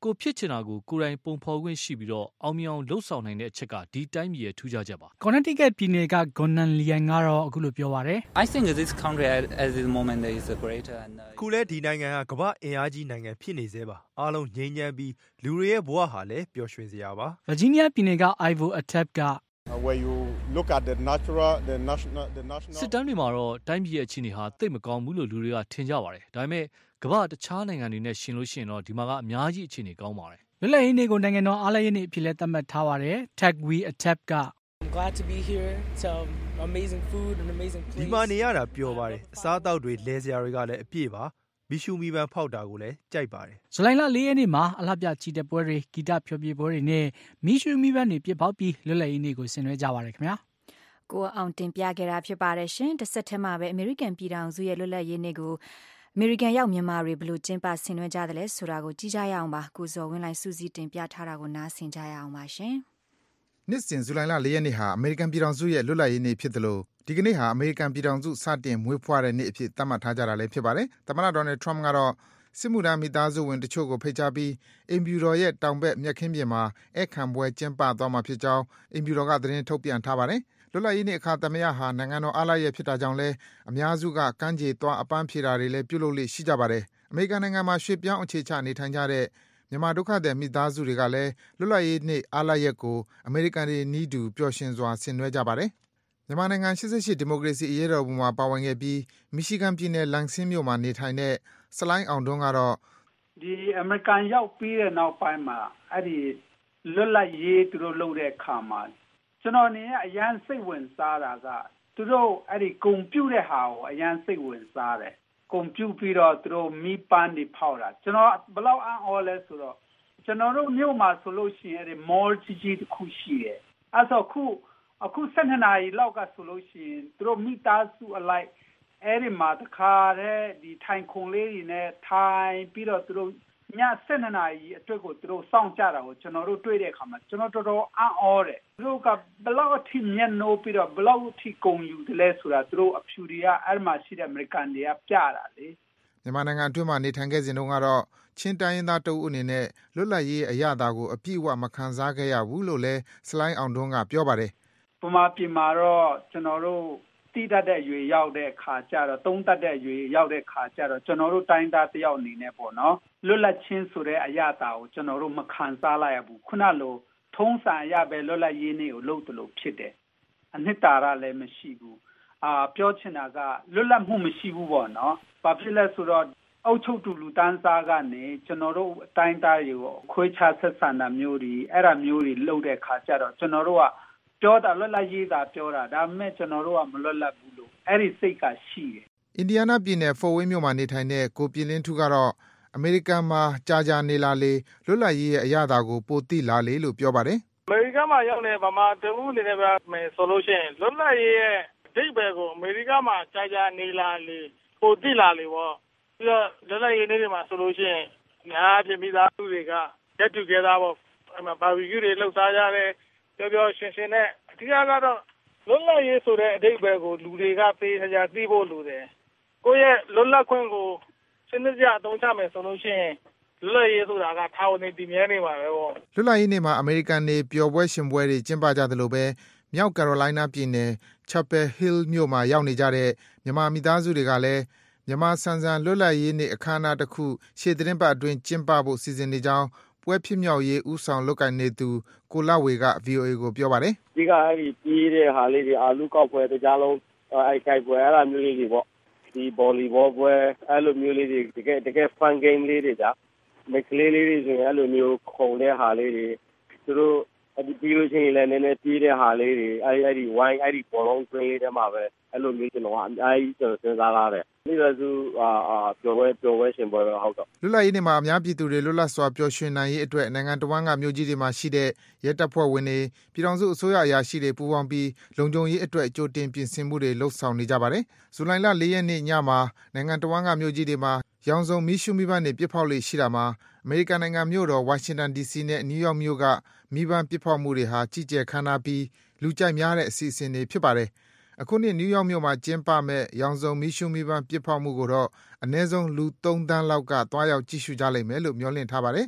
ကိုဖြစ်ချင်တာကိုကိုယ်တိုင်ပုံဖော်ခွင့်ရှိပြီးတော့အောင်မြင်အောင်လှုပ်ဆောင်နိုင်တဲ့အချက်ကဒီတိုင်းပြည်ရဲ့ထူးခြားချက်ပါ Connecticut ပြည်နယ်က Gonan Lian ကတော့အခုလိုပြောပါတယ် I think this country at this moment is greater and ခုလဲဒီနိုင်ငံကကမ္ဘာအင်အားကြီးနိုင်ငံဖြစ်နေသေးပါအားလုံးငြိမ်းချမ်းပြီးလူတွေရဲ့ဘဝဟာလည်းပျော်ရွှင်စရာပါ Virginia ပြည်နယ်က Ivo Atep က where you look at the national စစ်တမ်းတွေမှာတော့တိုင်းပြည်ရဲ့အခြေအနေဟာသိပ်မကောင်းဘူးလို့လူတွေကထင်ကြပါတယ်ဒါပေမဲ့ကမ္ဘာတခြားနိုင်ငံတွေနဲ့ရှင်လို့ရှိရင်တော့ဒီမှာကအများကြီးအခြေအနေကောင်းပါတယ်လွတ်လပ်ရေးနေ့ကိုနိုင်ငံတော်အားလပ်ရေးနေ့အဖြစ်လဲသတ်မှတ်ထားပါတယ် Tagwi Atep က I'm glad to be here. It's amazing food and amazing place. ဒီမှာနေရတာပျော်ပါတယ်အစားအသောက်တွေလဲစရာတွေကလည်းအပြည့်ပါမီရှူမီပန်ဖောက်တာကိုလည်းကြိုက်ပါတယ်ဇူလိုင်လ 4 ရက်နေ့မှာအလှပြချီတက်ပွဲတွေဂီတဖျော်ဖြေပွဲတွေနဲ့မီရှူမီပန်တွေပြစ်ပေါက်ပြီးလွတ်လပ်ရေးနေ့ကိုဆင်နွှဲကြပါတယ်ခင်ဗျာကိုအောင်တင်ပြခဲ့တာဖြစ်ပါတယ်ရှင်တစ်ဆက်တည်းမှာပဲအမေရိကန်ပြည်ထောင်စုရဲ့လွတ်လပ်ရေးနေ့ကိုအမေရိကန်ရောက်မြန်မာတွေဘယ်လိုကျင်းပဆင်နွှဲကြသလဲဆိုတာကိုကြည့်ကြရအောင်ပါကိုဇော်ဝင်းလိုက်စူးစီးတင်ပြထားတာကိုနားဆင်ကြရအောင်ပါရှင်နှစ်စဉ်ဇူလိုင်လ 4 ရက်နေ့ဟာအမေရိကန်ပြည်ထောင်စုရဲ့လွတ်လပ်ရေးနေ့ဖြစ်တယ်လို့ဒီကနေ့ဟာအမေရိကန်ပြည်ထောင်စုစတင်မွေးဖွားတဲ့နေ့အဖြစ်သတ်မှတ်ထားကြတာလည်းဖြစ်ပါတယ်သမ္မတဒေါ်နယ်ထရမ့်ကတော့စစ်မှုထမ်းမိသားစုဝင်တချို့ကိုဖိတ်ကြားပြီးအိမ်ဖြူတော်ရဲ့တောင်ဘက်မြက်ခင်းပြင်မှာဧည့်ခံပွဲကျင်းပသွားမှာဖြစ်ကြောင်းအိမ်ဖြူတော်ကသတင်းထုတ်ပြန်ထားပါတယ်လွတ်လပ်ရေးနေ့အခါသမယဟာနိုင်ငံတော်အားလပ်ရက်ဖြစ်တာကြောင့်လဲအများစုကကမ်းခြေသွားအပန်းဖြေတာတွေလည်းပြုလုပ်လို့ရှိကြပါတယ်အမေရိကန်နိုင်ငံမှာရွှေ့ပြောင်းအခြေချနေထိုင်ကြတဲ့မြန်မာဒုက္ခသည်မိသားစုတွေကလည်းလွတ်လပ်ရေးနေ့အားလပ်ရက်ကိုအမေရိကန်တွေနီးတူပျော်ရွှင်စွာဆင်နွှဲကြပါတယ်မြန်မာနိုင်ငံ88ဒီမိုကရေစီအရေးတော်ပုံမှာပါဝင်ခဲ့ပြီးမီရှီဂန်ပြည်နယ်လန်ဆင်းမြို့မှာနေထိုင်တဲ့စလိုင်းအောင်တွန်းကတော့ဒီအမေရိကန်ရောက်ပြီးတဲ့နောက်ပိုင်းမှာအဲ့ဒီလွတ်လပ်ရေးသူတို့လုပ်တဲ့အခါမှာကျွန်တော်နေအရန်စိတ်ဝင်စားတာကသူတို့အဲ့ဒီကွန်ပျူတာဟာကိုအရန်စိတ်ဝင်စားတယ်ကွန်ပျူပြီးတော့သူတို့မီးပန်းတွေဖောက်တာကျွန်တော်ဘယ်လောက်အံ့ဩလဲဆိုတော့ကျွန်တော်တို့မြို့မှာဆိုလို့ရှိရင်အဲ့ဒီ mall ကြီးတစ်ခုရှိတယ်အဲ့ဆိုအခု12နာရီလောက်ကဆိုလို့ရှိရင်သူတို့မိသားစုအလိုက်အဲ့ဒီမှာတခါတည်းဒီထိုင်ခုံလေးတွေနဲ့ထိုင်ပြီးတော့သူတို့ည12နာရီအတွက်ကိုသူတို့စောင့်ကြတာကိုကျွန်တော်တို့တွေ့တဲ့အခါမှာကျွန်တော်တော်တော်အံ့ဩတယ်သူတို့ကဘလောက်အထိမျက်နှိုးပြီးတော့ဘလောက်အထိဂုဏ်ယူတယ်လဲဆိုတာသူတို့အဖြူတွေကအဲ့မှာရှိတဲ့အမေရိကန်တွေကပြတာလေမြန်မာနိုင်ငံအတွင်းမှာနေထိုင်ခဲ့စဉ်တုန်းကတော့ချင်းတိုင်းရင်းသားတအုပ်အနေနဲ့လွတ်လပ်ရေးအရသာကိုအပြည့်အဝမခံစားခဲ့ရဘူးလို့လဲစလိုင်းအောင်တွန်းကပြောပါတယ်ပမာပြည်မှာတော့ကျွန်တော်တို့တိတတ်တဲ့ရွေရောက်တဲ့ခါကျတော့သုံးတတ်တဲ့ရွေရောက်တဲ့ခါကျတော့ကျွန်တော်တို့တိုင်းသားတယောက်အနေနဲ့ပေါ့နော်လွတ်လပ်ခြင်းဆိုတဲ့အရာတာကိုကျွန်တော်တို့မခံစားလိုက်ရဘူးခုနလိုထုံးစံရပဲလွတ်လပ်ရေးနေ့ကိုလုပ်တယ်လို့ဖြစ်တယ်အနှစ်သာရလည်းမရှိဘူးပြောချင်တာကလွတ်လပ်မှုမရှိဘူးပေါ့နော်ဘာဖြစ်လဲဆိုတော့အုပ်ချုပ်သူလူတန်းစားကနေကျွန်တော်တို့အတိုင်းသားတွေကိုခွဲခြားဆက်ဆံတာမျိုးတွေအဲ့ဒါမျိုးတွေလုပ်တဲ့ခါကျတော့ကျွန်တော်တို့ကပြောတာလွတ်လပ်ရေးသာပြောတာဒါပေမဲ့ကျွန်တော်တို့ကမလွတ်လပ်ဘူးလို့အဲ့ဒီစိတ်ကရှိတယ်အင်ဒီယားနားပြည်နယ်ဖော်ဝေးမြို့မှာနေထိုင်တဲ့ကိုပြင်းလင်းထူးကတော့အမေရိကန်မှာကြာနေလာလေလွတ်လပ်ရေးရဲ့အရာသာကိုပိုသိလာလေလို့ပြောပါတယ်အမေရိကန်မှာရောက်နေဗမာတဦးအနေနဲ့ပဲမယ်ဆိုလို့ရှိရင်လွတ်လပ်ရေးရဲ့အဓိပ္ပာယ်ကိုအမေရိကန်မှာကြာနေလာလေပိုသိလာလေပေါ့ပြီးတော့လွတ်လပ်ရေးနေ့တွေမှာဆိုလို့ရှိရင်ညာပြည်မိသားစုတွေက get together ပေါ့အမဘာဘီကျူတွေလှုပ်ရှားကြတယ်ပြောရှင်းနဲ့အထူးကတော့လွတ်လပ်ရေးဆိုတဲ့အဓိပ္ပာယ်ကိုလူတွေကသိဖို့လိုတယ်ကိုယ့်ရဲ့လွတ်လပ်ခွင့်ကိုစနစ်ကျအသုံးချမယ်ဆိုလို့ရှိရင်လွတ်လပ်ရေးဆိုတာကထာဝရတည်မြဲနေမှာပဲပေါ့လွတ်လပ်ရေးနေ့မှာအမေရိကန်တွေပျော်ပွဲရှင်ပွဲတွေကျင်းပကြသလိုပဲမြောက်ကယ်ရိုလိုင်းနားပြည်နယ် Chapel Hill မြို့မှာရောက်နေကြတဲ့မြန်မာမိသားစုတွေကလည်းမြန်မာဆန်ဆန်လွတ်လပ်ရေးနေ့အခမ်းအနားတစ်ခုရှေ့သီတင်းပတ်အတွင်းကျင်းပဖို့စီစဉ်နေကြောင်းပွဲဖြစ်မြောက်ရေးဦးဆောင်လုပ်ကိုင်နေသူကိုလဝေက VOA ကိုပြောပါတယ်ဒီကအဲ့ဒီပြီးတဲ့ဟာလေးတွေအာလူကောက်ပွဲတကြားလုံးအဲ့ခိုက်ပွဲအဲ့လိုမျိုးလေးတွေပေါ့ဒီဗော်လီဘောပွဲအဲ့လိုမျိုးလေးတွေတကယ် fun game လေးတွေကြာမကလေးလေးတွေဆိုရင်အဲ့လိုမျိုးခုံတဲ့ဟာလေးတွေသူတို့အဲ့ဒီပြီးလို့ရှိရင်လည်းနည်းနည်းပြီးတဲ့ဟာလေးတွေအဲ့ဒီ wine အဲ့ဒီဘောလုံးတွင်းလေးတွေမှာပဲအဲ့လိုမျိုးကျွန်တော်အများကြီးကျွန်တော်စဉ်းစားလာတယ်ဒီလိုဆိုပျော်ပွဲရှင်ပွဲတော့ဟုတ်တော့လွတ်လပ်ရေးနေ့မှာအများပြည်သူတွေလွတ်လပ်စွာပျော်ရွှင်နိုင်ရေးအတွက်နိုင်ငံတော်ဝန်ကမြို့ကြီးတွေမှာရှိတဲ့ရဲတပ်ဖွဲ့ဝင်တွေပြည်ထောင်စုအစိုးရအရာရှိတွေပူးပေါင်းပြီးလုံခြုံရေးအတွက်ကြိုတင်ပြင်ဆင်မှုတွေလှုပ်ဆောင်နေကြပါတယ်ဇူလိုင်လ 4 ရက်နေ့ညမှာနိုင်ငံတော်ဝန်ကမြို့ကြီးတွေမှာရောင်စုံမီးရှူးမီးပန်းတွေပစ်ဖောက်လေရှိတာမှာအမေရိကန်နိုင်ငံမြို့တော်ဝါရှင်တန် DC နဲ့နယူးယောက်မြို့ကမီးပန်းပစ်ဖောက်မှုတွေဟာကြီးကျယ်ခမ်းနားပြီးလူကြိုက်များတဲ့အစီအစဉ်တွေဖြစ်ပါတယ်အခုနှစ်နယူးယောက်မြို့မှာကျင်းပမဲ့ရောင်စုံမီးရှူးမီးပန်းပစ်ဖောက်မှုကိုတော့အနည်းဆုံးလူ3 သန်းလောက်ကသွားရောက်ကြည့်ရှုကြလိမ့်မယ်လို့မျှော်လင့်ထားပါတယ်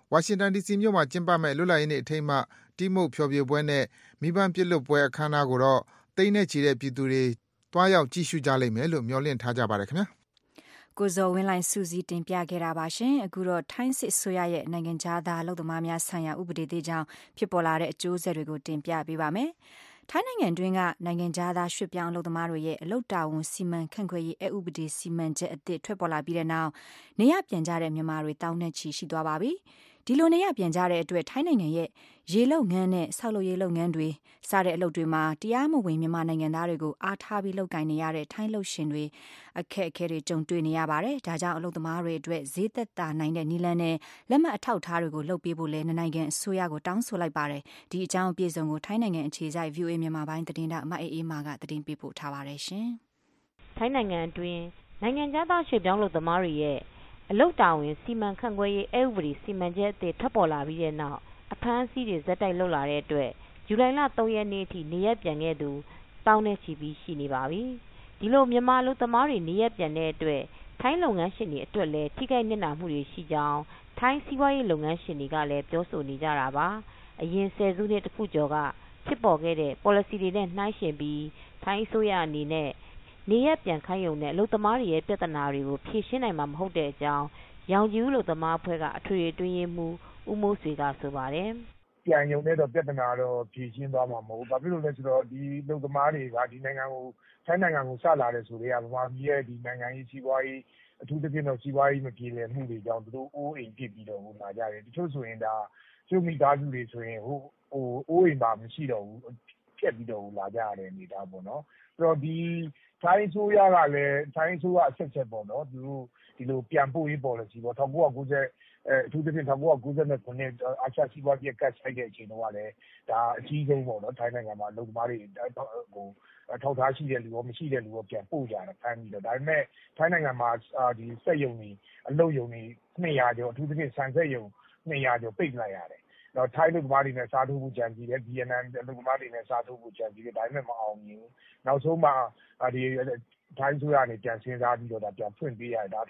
ဝါရှင်တန်ဒီစီမြို့မှာကျင်းပမယ့်လွတ်လပ်ရေးနေ့အထိမ်းအမှတ်တီးမှုတ်ဖျော်ဖြေပွဲနဲ့မီးပန်းပစ်လွှတ်ပွဲအခမ်းအနားကိုတော့သိန်းနဲ့ချီတဲ့ပြည်သူတွေသွားရောက်ကြည့်ရှုကြလိမ့်မယ်လို့မျှော်လင့်ထားကြပါတယ်ခင်ဗျာကိုဇော်ဝင်းလိုင်းစူးစီးတင်ပြခဲ့တာပါရှင်အခုတော့ထိုင်းစစ်ဆိုရရဲ့နိုင်ငံခြားသားအလုပ်သမားများဆိုင်ရာဥပဒေသေးကြောင်းဖြစ်ပေါ်လာတဲ့အကျိုးဆက်တွေကိုတင်ပြပေးပါမယ်ထိုင်းနိုင်ငံတွင်းကနိုင်ငံခြားသားရွှေ့ပြောင်းအလုပ်သမားတွေရဲ့အလုပ်တာဝန်စီမံခန့်ခွဲရေးအဥပဒေစီမံချက်အသစ်ထွက်ပေါ်လာပြီးတဲ့နောက်နေရပြန်ကြတဲ့မြန်မာတွေတောင်းနဲ့ချီရှိသွားပါပြီဒီလိုနေရပြန်ကြတဲ့အတွက်ထိုင်းနိုင်ငံရဲ့ရေလုပ်ငန်းနဲ့ဆောက်လုပ်ရေးလုပ်ငန်းတွေစတဲ့အလုပ်တွေမှာတရားမဝင်မြန်မာနိုင်ငံသားတွေကိုအားထားပြီးလုပ်ကိုင်နေရတဲ့ထိုင်းလုပ်ရှင်တွေအခက်အခဲတွေကြုံတွေ့နေရပါတယ်ဒါကြောင့်အလုပ်သမားတွေအတွက်ဈေးသက်သာနိုင်တဲ့နည်းလမ်းနဲ့လက်မှတ်အထောက်အထားတွေကိုလုပ်ပေးဖို့လဲနိုင်ငံအစိုးရကိုတောင်းဆိုလိုက်ပါတယ်ဒီအကြောင်းအပြည့်စုံကိုထိုင်းနိုင်ငံအခြေစိုက် VOA မြန်မာပိုင်းသတင်းတောက်မအေးမာကသတင်းပေးပို့ထားပါတယ်ရှင်ထိုင်းနိုင်ငံအတွင်းနိုင်ငံခြားသားရွှေ့ပြောင်းအလုပ်သမားတွေရဲ့အလုပ်တာဝန်စီမံခန့်ခွဲရေးအဥပဒေစီမံချက်အသစ်ထွက်ပေါ်လာပြီးတဲ့နောက်အဖမ်းအဆီးတွေဇက်တိုက်လုပ်လာတဲ့အတွက်ဇူလိုင်လ 3 ရက်နေ့အထိနေရပြန်ခဲ့သူတောင်းနဲ့ချီပြီးရှိနေပါပြီဒီလိုမြန်မာအလုပ်သမားတွေနေရပြန်တဲ့အတွက်ထိုင်းလုပ်ငန်းရှင်တွေအတွက်လည်းထိခိုက်နစ်နာမှုတွေရှိကြောင်းထိုင်းစီးပွားရေးလုပ်ငန်းရှင်တွေကလည်းပြောဆိုနေကြတာပါအရင်10 စုနှစ်တခုကျော်ကဖြစ်ပေါ်ခဲ့တဲ့ policy တွေနဲ့နှိုင်းယှဉ်ပြီးထိုင်းအစိုးရအနေနဲ့နေရပြန်ခိုင်းရုံနဲ့အလုပ်သမားတွေရဲ့ပြဿနာတွေကိုဖြေရှင်းနိုင်မှာမဟုတ်တဲ့အကြောင်းရောင်ကြီးဦးအလုပ်သမားအဖွဲ့ကအထွေထွေအတွင်းရေးမှူးဦးမိုးဆွေကဆိုပါတယ်ပြန်ရုံနဲ့တော့ပြဿနာတော့ဖြေရှင်းသွားမှာမဟုတ်ဘူး။ဘာဖြစ်လို့လဲဆိုတော့ဒီအလုပ်သမားတွေကဒီနိုင်ငံကိုထိုင်းနိုင်ငံကိုစလာတယ်ဆိုတော့ဗမာပြည်ရဲ့ဒီနိုင်ငံရေးစီးပွားရေးအထူးသဖြင့်တော့စီးပွားရေးမပြေလည်မှုတွေကြောင့်သူတို့အိုးအိမ်ပြစ်ပြီးတော့လာကြတယ်။တချို့ဆိုရင်ဒါကျုပ်မိသားစုတွေဆိုရင်အိုးအိမ်ပါမရှိတော့ဘူးဖြတ်ပြီးတော့လာကြရတဲ့အနေအထားပေါ့နော်။ဆိုတော့ဒီထိုင်းအစိုးရကလည်းထိုင်းအစိုးရအဆက်ဆက်ပေါ့နော်သူတို့ဒီလိုပြန်ပို့ရေး policy ပေါ့1990အထူးသဖြင့်1992ခုနှစ်အာရှစီးပွားရေးကတ်ဆိုင်တဲ့အချိန်တုန်းကလည်းဒါအကြီးဆုံးပေါ့နော်ထိုင်းနိုင်ငံမှာအလုပ်သမားတွေဟိုထောက်ထားရှိတဲ့လူရောမရှိတဲ့လူရောပြန်ပို့ကြတာဖမ်းပြီးတော့ဒါပေမဲ့ထိုင်းနိုင်ငံမှာဒီစက်ရုံတွေအလုပ်ရုံတွေ200ကျော်အထူးသဖြင့်ဆန်စက်ရုံ200ကျော်ပိတ်လိုက်ရတယ်တော့ထိုင်းလူသမားတွေနဲ့စားထိုးဖို့ကြံပြီးတယ်ဗီယက်နမ်လူသမားတွေနဲ့စားထိုးဖို့ကြံပြီးတယ်ဒါပေမဲ့မအောင်မြင်ဘူးနောက်ဆုံးမှဒီထိုင်းဆိုရနေပြန်စဉ်းစားပြီးတော့ဒါပြန်ဖွင့်ပေးရတယ်ဒါ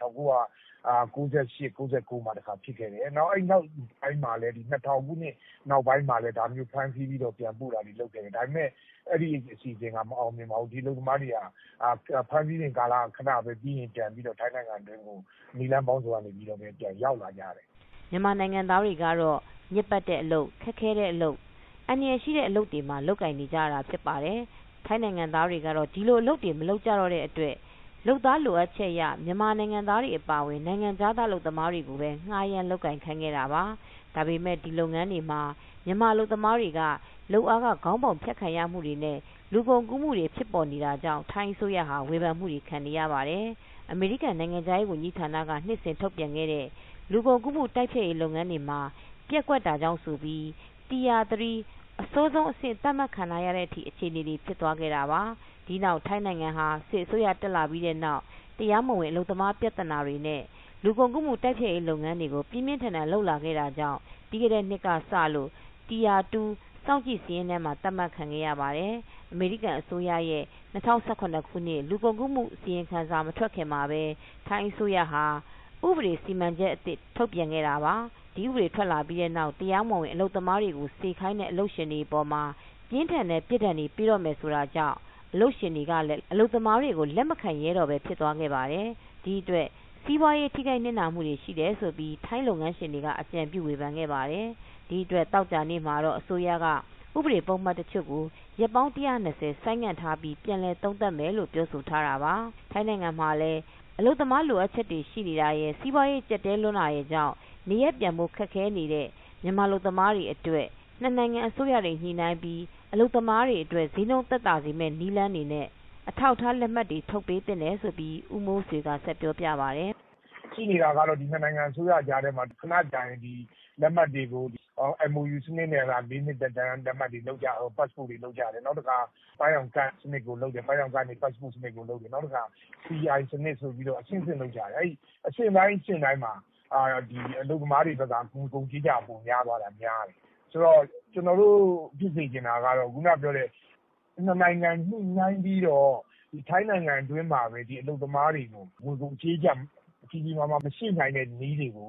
1998 99မှာတခါဖြစ်ခဲ့တယ်နောက်အဲ့နောက်ပိုင်းမှာလည်းဒီ2000ခုနှစ်နောက်ပိုင်းမှာလည်းဒါမျိုးဖမ်းဆီးပြီးတော့ပြန်ပို့တာတွေလုပ်ခဲ့တယ်ဒါပေမဲ့အဲ့ဒီအစီအစဉ်ကမအောင်မြင်ပါဘူးဒီလူသမားတွေကဖမ်းဆီးတဲ့ကာလခဏပဲပြီးရင်ပြန်ပြီးတော့ထိုင်းနိုင်ငံတွင်းကိုနီလန်းပေါင်းစုံကနေပြီးတော့ပြန်ရောက်လာကြတယ်မြန်မာနိုင်ငံသားတွေကတော့ညစ်ပတ်တဲ့အလုပ်ခက်ခဲတဲ့အလုပ်အန္တရာယ်ရှိတဲ့အလုပ်တွေမှာလုပ်ကိုင်နေကြတာဖြစ်ပါတယ်ထိုင်းနိုင်ငံသားတွေကတော့ဒီလိုအလုပ်တွေမလုပ်ကြတော့တဲ့အတွက်လုပ်သားလိုအပ်ချက်အရမြန်မာနိုင်ငံသားတွေအပါအဝင်နိုင်ငံခြားသားလုပ်သမားတွေကိုပဲငှားရမ်းလုပ်ကိုင်ခိုင်းခဲ့တာပါဒါပေမဲ့ဒီလုပ်ငန်းတွေမှာမြန်မာလုပ်သမားတွေကလုပ်အားကခေါင်းပေါင်ဖြတ်ခံရမှုတွေနဲ့လူကုန်ကူးမှုတွေဖြစ်ပေါ်နေတာကြောင့်ထိုင်းအစိုးရဟာဝေဖန်မှုတွေခံနေရပါတယ်အမေရိကန်နိုင်ငံသားရေးဝန်ကြီးဌာနကနှစ်စဉ်ထုတ်ပြန်ခဲ့တဲ့လူကုန်ကူးမှုတိုက်ဖျက်ရေးလုပ်ငန်းတွေမှာပြက်ကွက်တာကြောင့်ဆိုပြီး Tier 3အစိုးဆုံးအဆင့်သတ်မှတ်ခံရတဲ့အထိအခြေအနေတွေဖြစ်သွားခဲ့တာပါဒီနောက်ထိုင်းနိုင်ငံဟာစစ်အစိုးရတက်လာပြီးတဲ့နောက်တရားမဝင်အလုပ်သမားပြဿနာတွေနဲ့လူကုန်ကူးမှုတိုက်ဖျက်ရေးလုပ်ငန်းတွေကိုပြင်းပြင်းထန်ထန်လှုပ်လာခဲ့တာကြောင့်ပြီးခဲ့တဲ့နှစ်ကစလို့ Tier 2စောင့်ကြည့်စာရင်းထဲမှာသတ်မှတ်ခံခဲ့ရပါတယ်အမေရိကန်အစိုးရရဲ့2018ခုနှစ်လူကုန်ကူးမှုစီရင်ခံစာမထွက်ခင်မှာပဲထိုင်းအစိုးရဟာဥပဒေစီမံချက်အသစ်ထုတ်ပြန်ခဲ့တာပါဒီဥပဒေထွက်လာပြီးတဲ့နောက်တရားမဝင်အလုပ်သမားတွေကိုစေခိုင်းတဲ့အလုပ်ရှင်တွေပေါ်မှာပြင်းထန်တဲ့ပြစ်ဒဏ်တွေပြီးတော့မယ်ဆိုတာကြောင့်အလုပ်ရှင်တွေကလည်းအလုပ်သမားတွေကိုလက်မခံရဲတော့ပဲဖြစ်သွားခဲ့ပါတယ်ဒီအတွက်စီးပွားရေးထိခိုက်နစ်နာမှုတွေရှိတယ်ဆိုပြီးထိုင်းလုပ်ငန်းရှင်တွေကအကြံပြုဝေဖန်ခဲ့ပါတယ်ဒီအတွက်တောက်ကြနေ့မှာတော့အစိုးရကဥပဒေပုံမှန်တချို့ကိုရက်ပေါင်း120ဆိုင်းငံ့ထားပြီးပြန်လည်သုံးသပ်မယ်လို့ပြောဆိုထားတာပါထိုင်းနိုင်ငံမှာလည်းအလုပ်သမားလိုအပ်ချက်တွေရှိနေတာရဲ့စီးပွားရေးကျက်တဲလွန်းလာရဲ့ကြောင့်နေရပြန်ဖို့ခက်ခဲနေတဲ့မြန်မာလူသမားတွေအတွက်နှစ်နိုင်ငံအစိုးရတွေညှိနှိုင်းပြီးအလုပ်သမားတွေအတွက်ဈေးနှုန်းသက်သာစေမဲ့နည်းလမ်းတွေနဲ့အထောက်အထားလက်မှတ်တွေထုတ်ပေးတဲ့ဆိုပြီးဦးမိုးဆွေကဆက်ပြောပြပါတယ်ရှိနေတာကတော့ဒီနိုင်ငံအစိုးရကြားထဲမှာခဏကြာရင်ဒီလက်မှတ်တွေကိုMOU စနစ်နဲ့4နှစ်တက်တန်းလက်မှတ်တွေလုပ်ကြ passport တွေလုပ်ကြတယ်နောက်တစ်ခါပိုင်းအောင်ကတ်စနစ်ကိုလုပ်တယ်ပိုင်းအောင်ကနေ passport စနစ်ကိုလုပ်တယ်နောက်တစ်ခါ CI စနစ်ဆိုပြီးတော့အဆင့်ဆင့်လုပ်ကြတယ်အဲ့အဆင့်တိုင်းမှာဒီအလုပ်သမားတွေဘက်ကကုန်ကြေးကြပုံများသွားတာများတယ်ဆိုတော့ကျွန်တော်တို့ဖြစ်စေချင်တာကတော့ခုနပြောတဲ့နှစ်နိုင်ငံညှိနှိုင်းပြီးတော့ဒီထိုင်းနိုင်ငံအတွင်းမှာပဲဒီအလုပ်သမားတွေကိုငွေကုန်ကြေးကြကြီးကြီးမားမားမရှိနိုင်တဲ့နည်းတွေကိုစ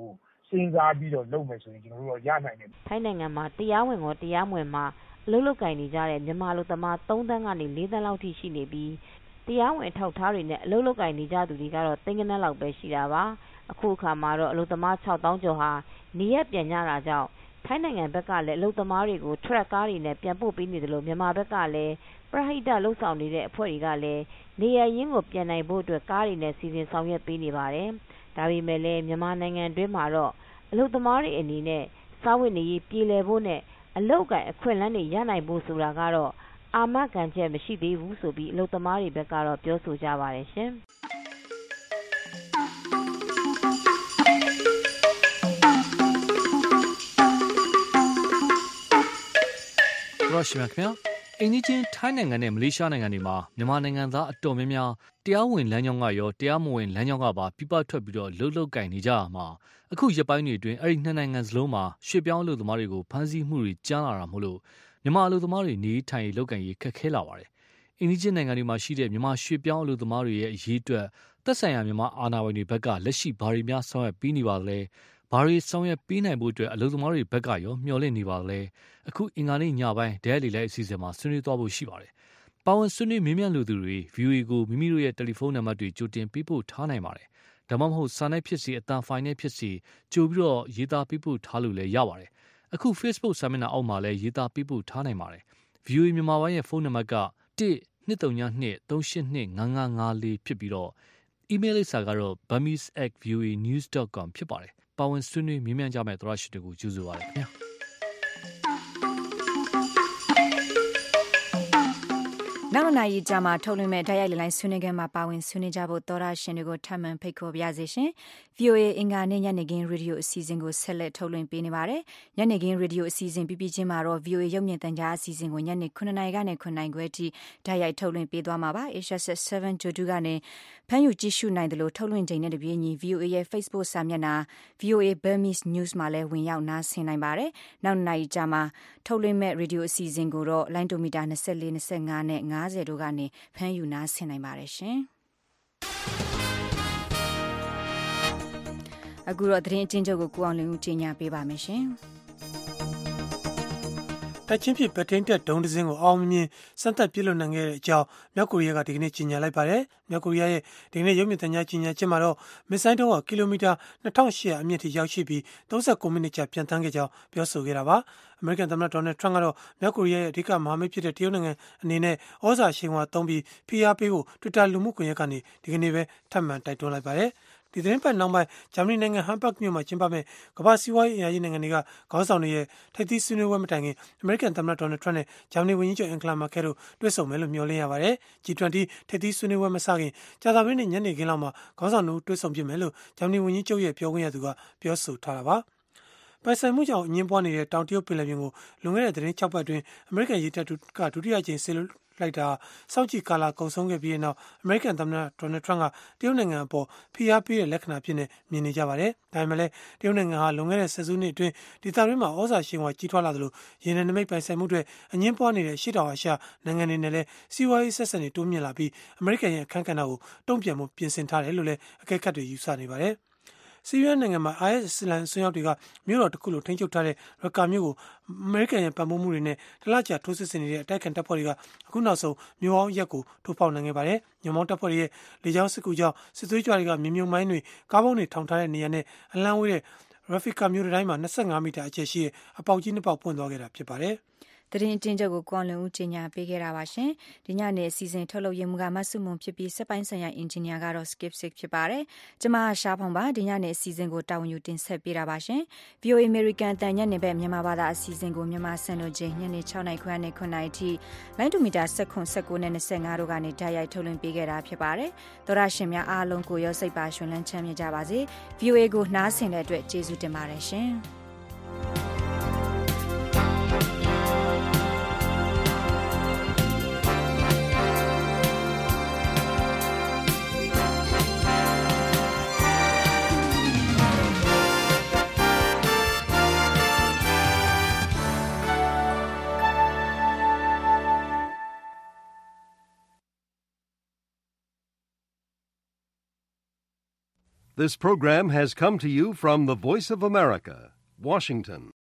စဉ်းစားပြီးတော့လုပ်မယ်ဆိုရင်ကျွန်တော်တို့ရနိုင်တယ်ထိုင်းနိုင်ငံမှာတရားဝင်ကိုတရားမဝင်မှာအလုပ်လုပ်ကိုင်နေကြတဲ့မြန်မာလူသမား3 သန်းကနေ4 သန်းလောက်ထိရှိနေပြီးတရားဝင်ထောက်ထားတွေနဲ့အလုပ်လုပ်ကိုင်နေကြသူတွေကတော့သိန်းကနန်းလောက်ပဲရှိတာပါအခုအခါမှာတော့အလုပ်သမား6,000 ကျော်ဟာနေရပြန်ကြတာကြောင့်ထိုင်းနိုင်ငံဘက်ကလည်းအလုပ်သမားတွေကိုထရက်ကားတွေနဲ့ပြန်ပို့ပေးနေတယ်လို့မြန်မာဘက်ကလည်းပရဟိတလှုပ်ဆောင်နေတဲ့အဖွဲ့တွေကလည်းနေရရင်းကိုပြန်နိုင်ဖို့အတွက်ကားတွေနဲ့စီစဉ်ဆောင်ရွက်ပေးနေပါတယ်ဒါပေမဲ့လည်းမြန်မာနိုင်ငံတွင်းမှာတော့အလုပ်သမားတွေအနေနဲ့စားဝတ်နေရေးပြည်လည်ဖို့နဲ့အလုပ်ကိုင်အခွင့်အလမ်းတွေရနိုင်ဖို့ဆိုတာကတော့အာမခံချက်မရှိသေးဘူးဆိုပြီးအလုပ်သမားတွေဘက်ကတော့ပြောဆိုကြပါတယ်ရှင်ရောရှိမြခင်ဗျာအိန္ဒိချင်းထိုင်းနိုင်ငံနဲ့မလေးရှားနိုင်ငံတွေမှာမြန်မာနိုင်ငံသားအတော်များများတရားဝင်လမ်းကြောင်းကရောတရားမဝင်လမ်းကြောင်းကပါပြပထွက်ပြီးတော့လှုပ်လှုပ်ကင်နေကြရမှာအခုရက်ပိုင်းတွေအတွင်းအဲ့ဒီနှစ်နိုင်ငံစလုံးမှာရွှေ့ပြောင်းအလုပ်သမားတွေကိုဖမ်းဆီးမှုတွေကြားလာတာမို့လို့မြန်မာအလုပ်သမားတွေနေထိုင်လောက်ကင်ရေးခက်ခဲလာပါတယ်အိန္ဒိချင်းနိုင်ငံတွေမှာရှိတဲ့မြန်မာရွှေ့ပြောင်းအလုပ်သမားတွေရဲ့အရေးအတွက်သက်ဆိုင်ရာမြန်မာအာဏာပိုင်တွေဘက်ကလက်ရှိဘာတွေများဆောင်ရွက်ပေးနေပါလဲဘာတွေဆောင်ရွက်ပေးနိုင်ဖို့အတွက်အလုပ်သမားတွေဘက်ကရောမျှော်လင့်နေပါလဲအခုအင်္ဂါနေ့ညပိုင်းဒဲလီလိုက်အစီအစဉ်မှာဆွေးနွေးသွားဖို့ရှိပါတယ်။ပါဝင်ဆွေးနွေးမေးမြန်းလူသူတွေ VOA ကိုမိမိတို့ရဲ့တယ်လီဖုန်းနံပါတ်တွေကြိုတင်ပေးပို့ထားနိုင်ပါတယ်။ဒါမှမဟုတ်စာနဲ့ဖြစ်စီအတန်ဖိုင်နဲ့ဖြစ်စီကြိုပြီးတော့ရေးသားပေးပို့ထားလို့လည်းရပါတယ်။အခု Facebook စာမျက်နှာအောက်မှာလည်းရေးသားပေးပို့ထားနိုင်ပါတယ်။ VOA မြန်မာပိုင်းရဲ့ဖုန်းနံပါတ်က1-232-382-5554ဖြစ်ပြီးတော့ email လိပ်စာကတော့ burmese@voanews.com ဖြစ်ပါတယ်။ပါဝင်ဆွေးနွေးမေးမြန်းကြမယ့်သရရှိတွေကိုကြိုဆိုပါရစေခင်ဗျာနောက်နိုင်ကြမှာထုတ်လွှင့်မဲ့တိုက်ရိုက်လိုင်းဆွေးနွေးခန်းမှာပါဝင်ဆွေးနွေးကြဖို့သောရရှင်တွေကိုထပ်မံဖိတ်ခေါ်ပါရစေရှင် VOA အင်္ဂါနေ့ညနေခင်းရေဒီယိုအစီအစဉ်ကိုဆက်လက်ထုတ်လွှင့်ပေးနေပါတယ်ညနေခင်းရေဒီယိုအစီအစဉ်ပြီးပြီးချင်းမှာတော့ VOA ရုပ်မြင်သံကြားအစီအစဉ်ကိုညနေ9:00 နာရီကနေ9:00 နာရီခွဲထိတိုက်ရိုက်ထုတ်လွှင့်ပေးသွားမှာပါ Asia 7 Jodu ကနေဖမ်းယူကြည့်ရှုနိုင်တယ်လို့ထုတ်လွှင့်ချိန်နဲ့တပြေးညီ VOA ရဲ့ Facebook စာမျက်နှာ VOA Burmese News မှာလည်းဝင်ရောက်နားဆင်နိုင်ပါတယ်နောက်နိုင်ကြမှာထုတ်လွှင့်မဲ့ရေဒီယိုအစီအစဉ်ကိုတော့လိုင်းဒိုမီတာ24 25နဲ့50တို့ကနေဖမ်းယူနားဆင်နိုင်ပါတယ်ရှင်အခုတော့သတင်းအချင်းချုပ်ကိုကိုအောင်လင်းဦးကြီးညာပေးပါမယ်ရှင်တိုက်ချင်းဖြစ်ဗတိန်တက်ဒုံးတစင်းကိုအောင်မြင်စမ်းသပ်ပြစ်လွတ်နိုင်ခဲ့တဲ့အကြောင်းမြောက်ကိုရီးယားကဒီကနေ့ကြေညာလိုက်ပါတယ်။မြောက်ကိုရီးယားရဲ့ဒီကနေ့ရုပ်မြင်သံကြားကြေညာချက်မှာတော့မစ်ဆိုင်းတုံးကကီလိုမီတာ2800အမြင့်ထိရောက်ရှိပြီး39မိနစ်ကြာပြန်တန်းခဲ့ကြောင်းပြောဆိုခဲ့တာပါ။အမေရိကန်သမ္မတဒေါ်နယ်ထရန့်ကတော့မြောက်ကိုရီးယားရဲ့အဓိကမဟာမိတ်ဖြစ်တဲ့တရုတ်နိုင်ငံအနေနဲ့ဩဇာအရှိန်အဝါသုံးပြီးဖိအားပေးဖို့ Twitter လူမှုကွန်ရက်ကနေဒီကနေ့ပဲထပ်မံတိုက်တွန်းလိုက်ပါတယ်။ဒီသတင်းပတ်နောက်ပိုင်းဂျာမနီနိုင်ငံဟမ်ဘတ်မြို့မှာကျင်းပမဲ့ကမ္ဘာစီးပွားရေးအင်အားကြီးနိုင်ငံတွေကခေါင်းဆောင်တွေရဲ့ထိပ်သီးဆွေးနွေးပွဲမတိုင်ခင်အမေရိကန်သမ္မတဒေါ်နယ်ထရန့်နဲ့ဂျာမနီဝန်ကြီးချုပ်အန်ဂလာမာကယ်တို့တွေ့ဆုံမယ်လို့မျှော်လင့်ရပါတယ်။ G20 ထိပ်သီးဆွေးနွေးပွဲမစခင်ကြာသပတေးနေ့ညနေခင်းလောက်မှာခေါင်းဆောင်တို့တွေ့ဆုံဖြစ်မယ်လို့ဂျာမနီဝန်ကြီးချုပ်ရဲ့ပြောခွင့်ရသူကပြောဆိုထားတာပါ။ပိုင်ဆိုင်မှုကြောင့်အငြင်းပွားနေတဲ့တောင်တရုတ်ပင်လယ်ပြင်ကိုလွန်ခဲ့တဲ့သတင်း6ပတ်အတွင်းအမေရိကန်ရေတပ်ကဒုတိယကြိမ်ဆေးလိုက်တာစောင့်ကြည့်ကာလကုန်ဆုံးခဲ့ပြီးနောက်အမေရိကန်သမ္မတဒေါ်နယ်ထရန့်ကတရုတ်နိုင်ငံအပေါ်ဖိအားပေးတဲ့လက္ခဏာဖြစ်နေမြင်နေကြပါတယ်။ဒါပေမဲ့လည်းတရုတ်နိုင်ငံဟာလွန်ခဲ့တဲ့ဆယ်စုနှစ်အတွင်းဒေသတွင်းမှာဩဇာရှင်ဝါကြီးထွားလာသလိုရေနံနမိတ်ပိုင်ဆိုင်မှုတွေအငြင်းပွားနေတဲ့ရှေ့တောင်အာရှနိုင်ငံတွေနဲ့လည်းစီးပွားရေးဆက်ဆံရေးတိုးမြင့်လာပြီးအမေရိကန်ရဲ့အခမ်းကဏ္ဍကိုတုံ့ပြန်မှုပြင်ဆင်ထားတယ်လို့လည်းအကဲခတ်တွေယူဆနေပါတယ်။ဆီးရီးယားနိုင်ငံမှာ IS အစ္စလာမ်ဆွေးရောက်တွေကမြို့တော်တစ်ခုလိုထိန်းချုပ်ထားတဲ့ရကာမြို့ကိုအမေရိကန်ရဲ့ပံ့ပိုးမှုတွေနဲ့တလကြာထိုးစစ်ဆင်နေတဲ့အတိုက်ခံတပ်ဖွဲ့တွေကအခုနောက်ဆုံးမြို့အောင်ရက်ကိုထိုးပေါက်နိုင်ခဲ့ပါတယ်။ညွန်မောင်းတပ်ဖွဲ့တွေရဲ့လေကြောင်းစစ်ကူကြောင့်စစ်သွေးကြွတွေကမြေမြုံမိုင်းတွေကားပုံးတွေထောင်ထားတဲ့နေရာနဲ့အလံဝေးတဲ့ရာဖီကာမြို့တိုင်းမှာ25မီတာအကျယ်ရှိတဲ့အပေါက်ကြီးနှစ်ပေါက်ပွင့်သွားခဲ့တာဖြစ်ပါတယ်။သတင်းအကျဉ်းချုပ်ကိုကွန်လွန်ဦးကြီးညာပေးခဲ့တာပါရှင်ဒီညနေအစီအစဉ်ထုတ်လုပ်ရမှုကမဆုမွန်ဖြစ်ပြီးစက်ပိုင်းဆိုင်ရာအင်ဂျင်နီယာကတော့ Skip Six ဖြစ်ပါတယ်ကျမရှားဖောင်ပါဒီညနေအစီအစဉ်ကိုတာဝန်ယူတင်ဆက်ပေးတာပါရှင် VOA American တန်ညနေဘက်မြန်မာဘာသာအစီအစဉ်ကိုမြန်မာစံတော်ချိန်ညနေ6:00 နာရီခွဲနဲ့9:00 နာရီထိလိုင်းဒိုမီတာ19နဲ့25တို့ကနေဓာတ်ရိုက်ထုတ်လွှင့်ပေးခဲ့တာဖြစ်ပါတယ်သောရရှင်များအားလုံးကိုရောစိတ်ပါရှင်လန်းချမ်းမြေ့ကြပါစေ VOA ကိုနားဆင်တဲ့အတွက်ကျေးဇူးတင်ပါတယ်ရှင် This program has come to you from the Voice of America, Washington.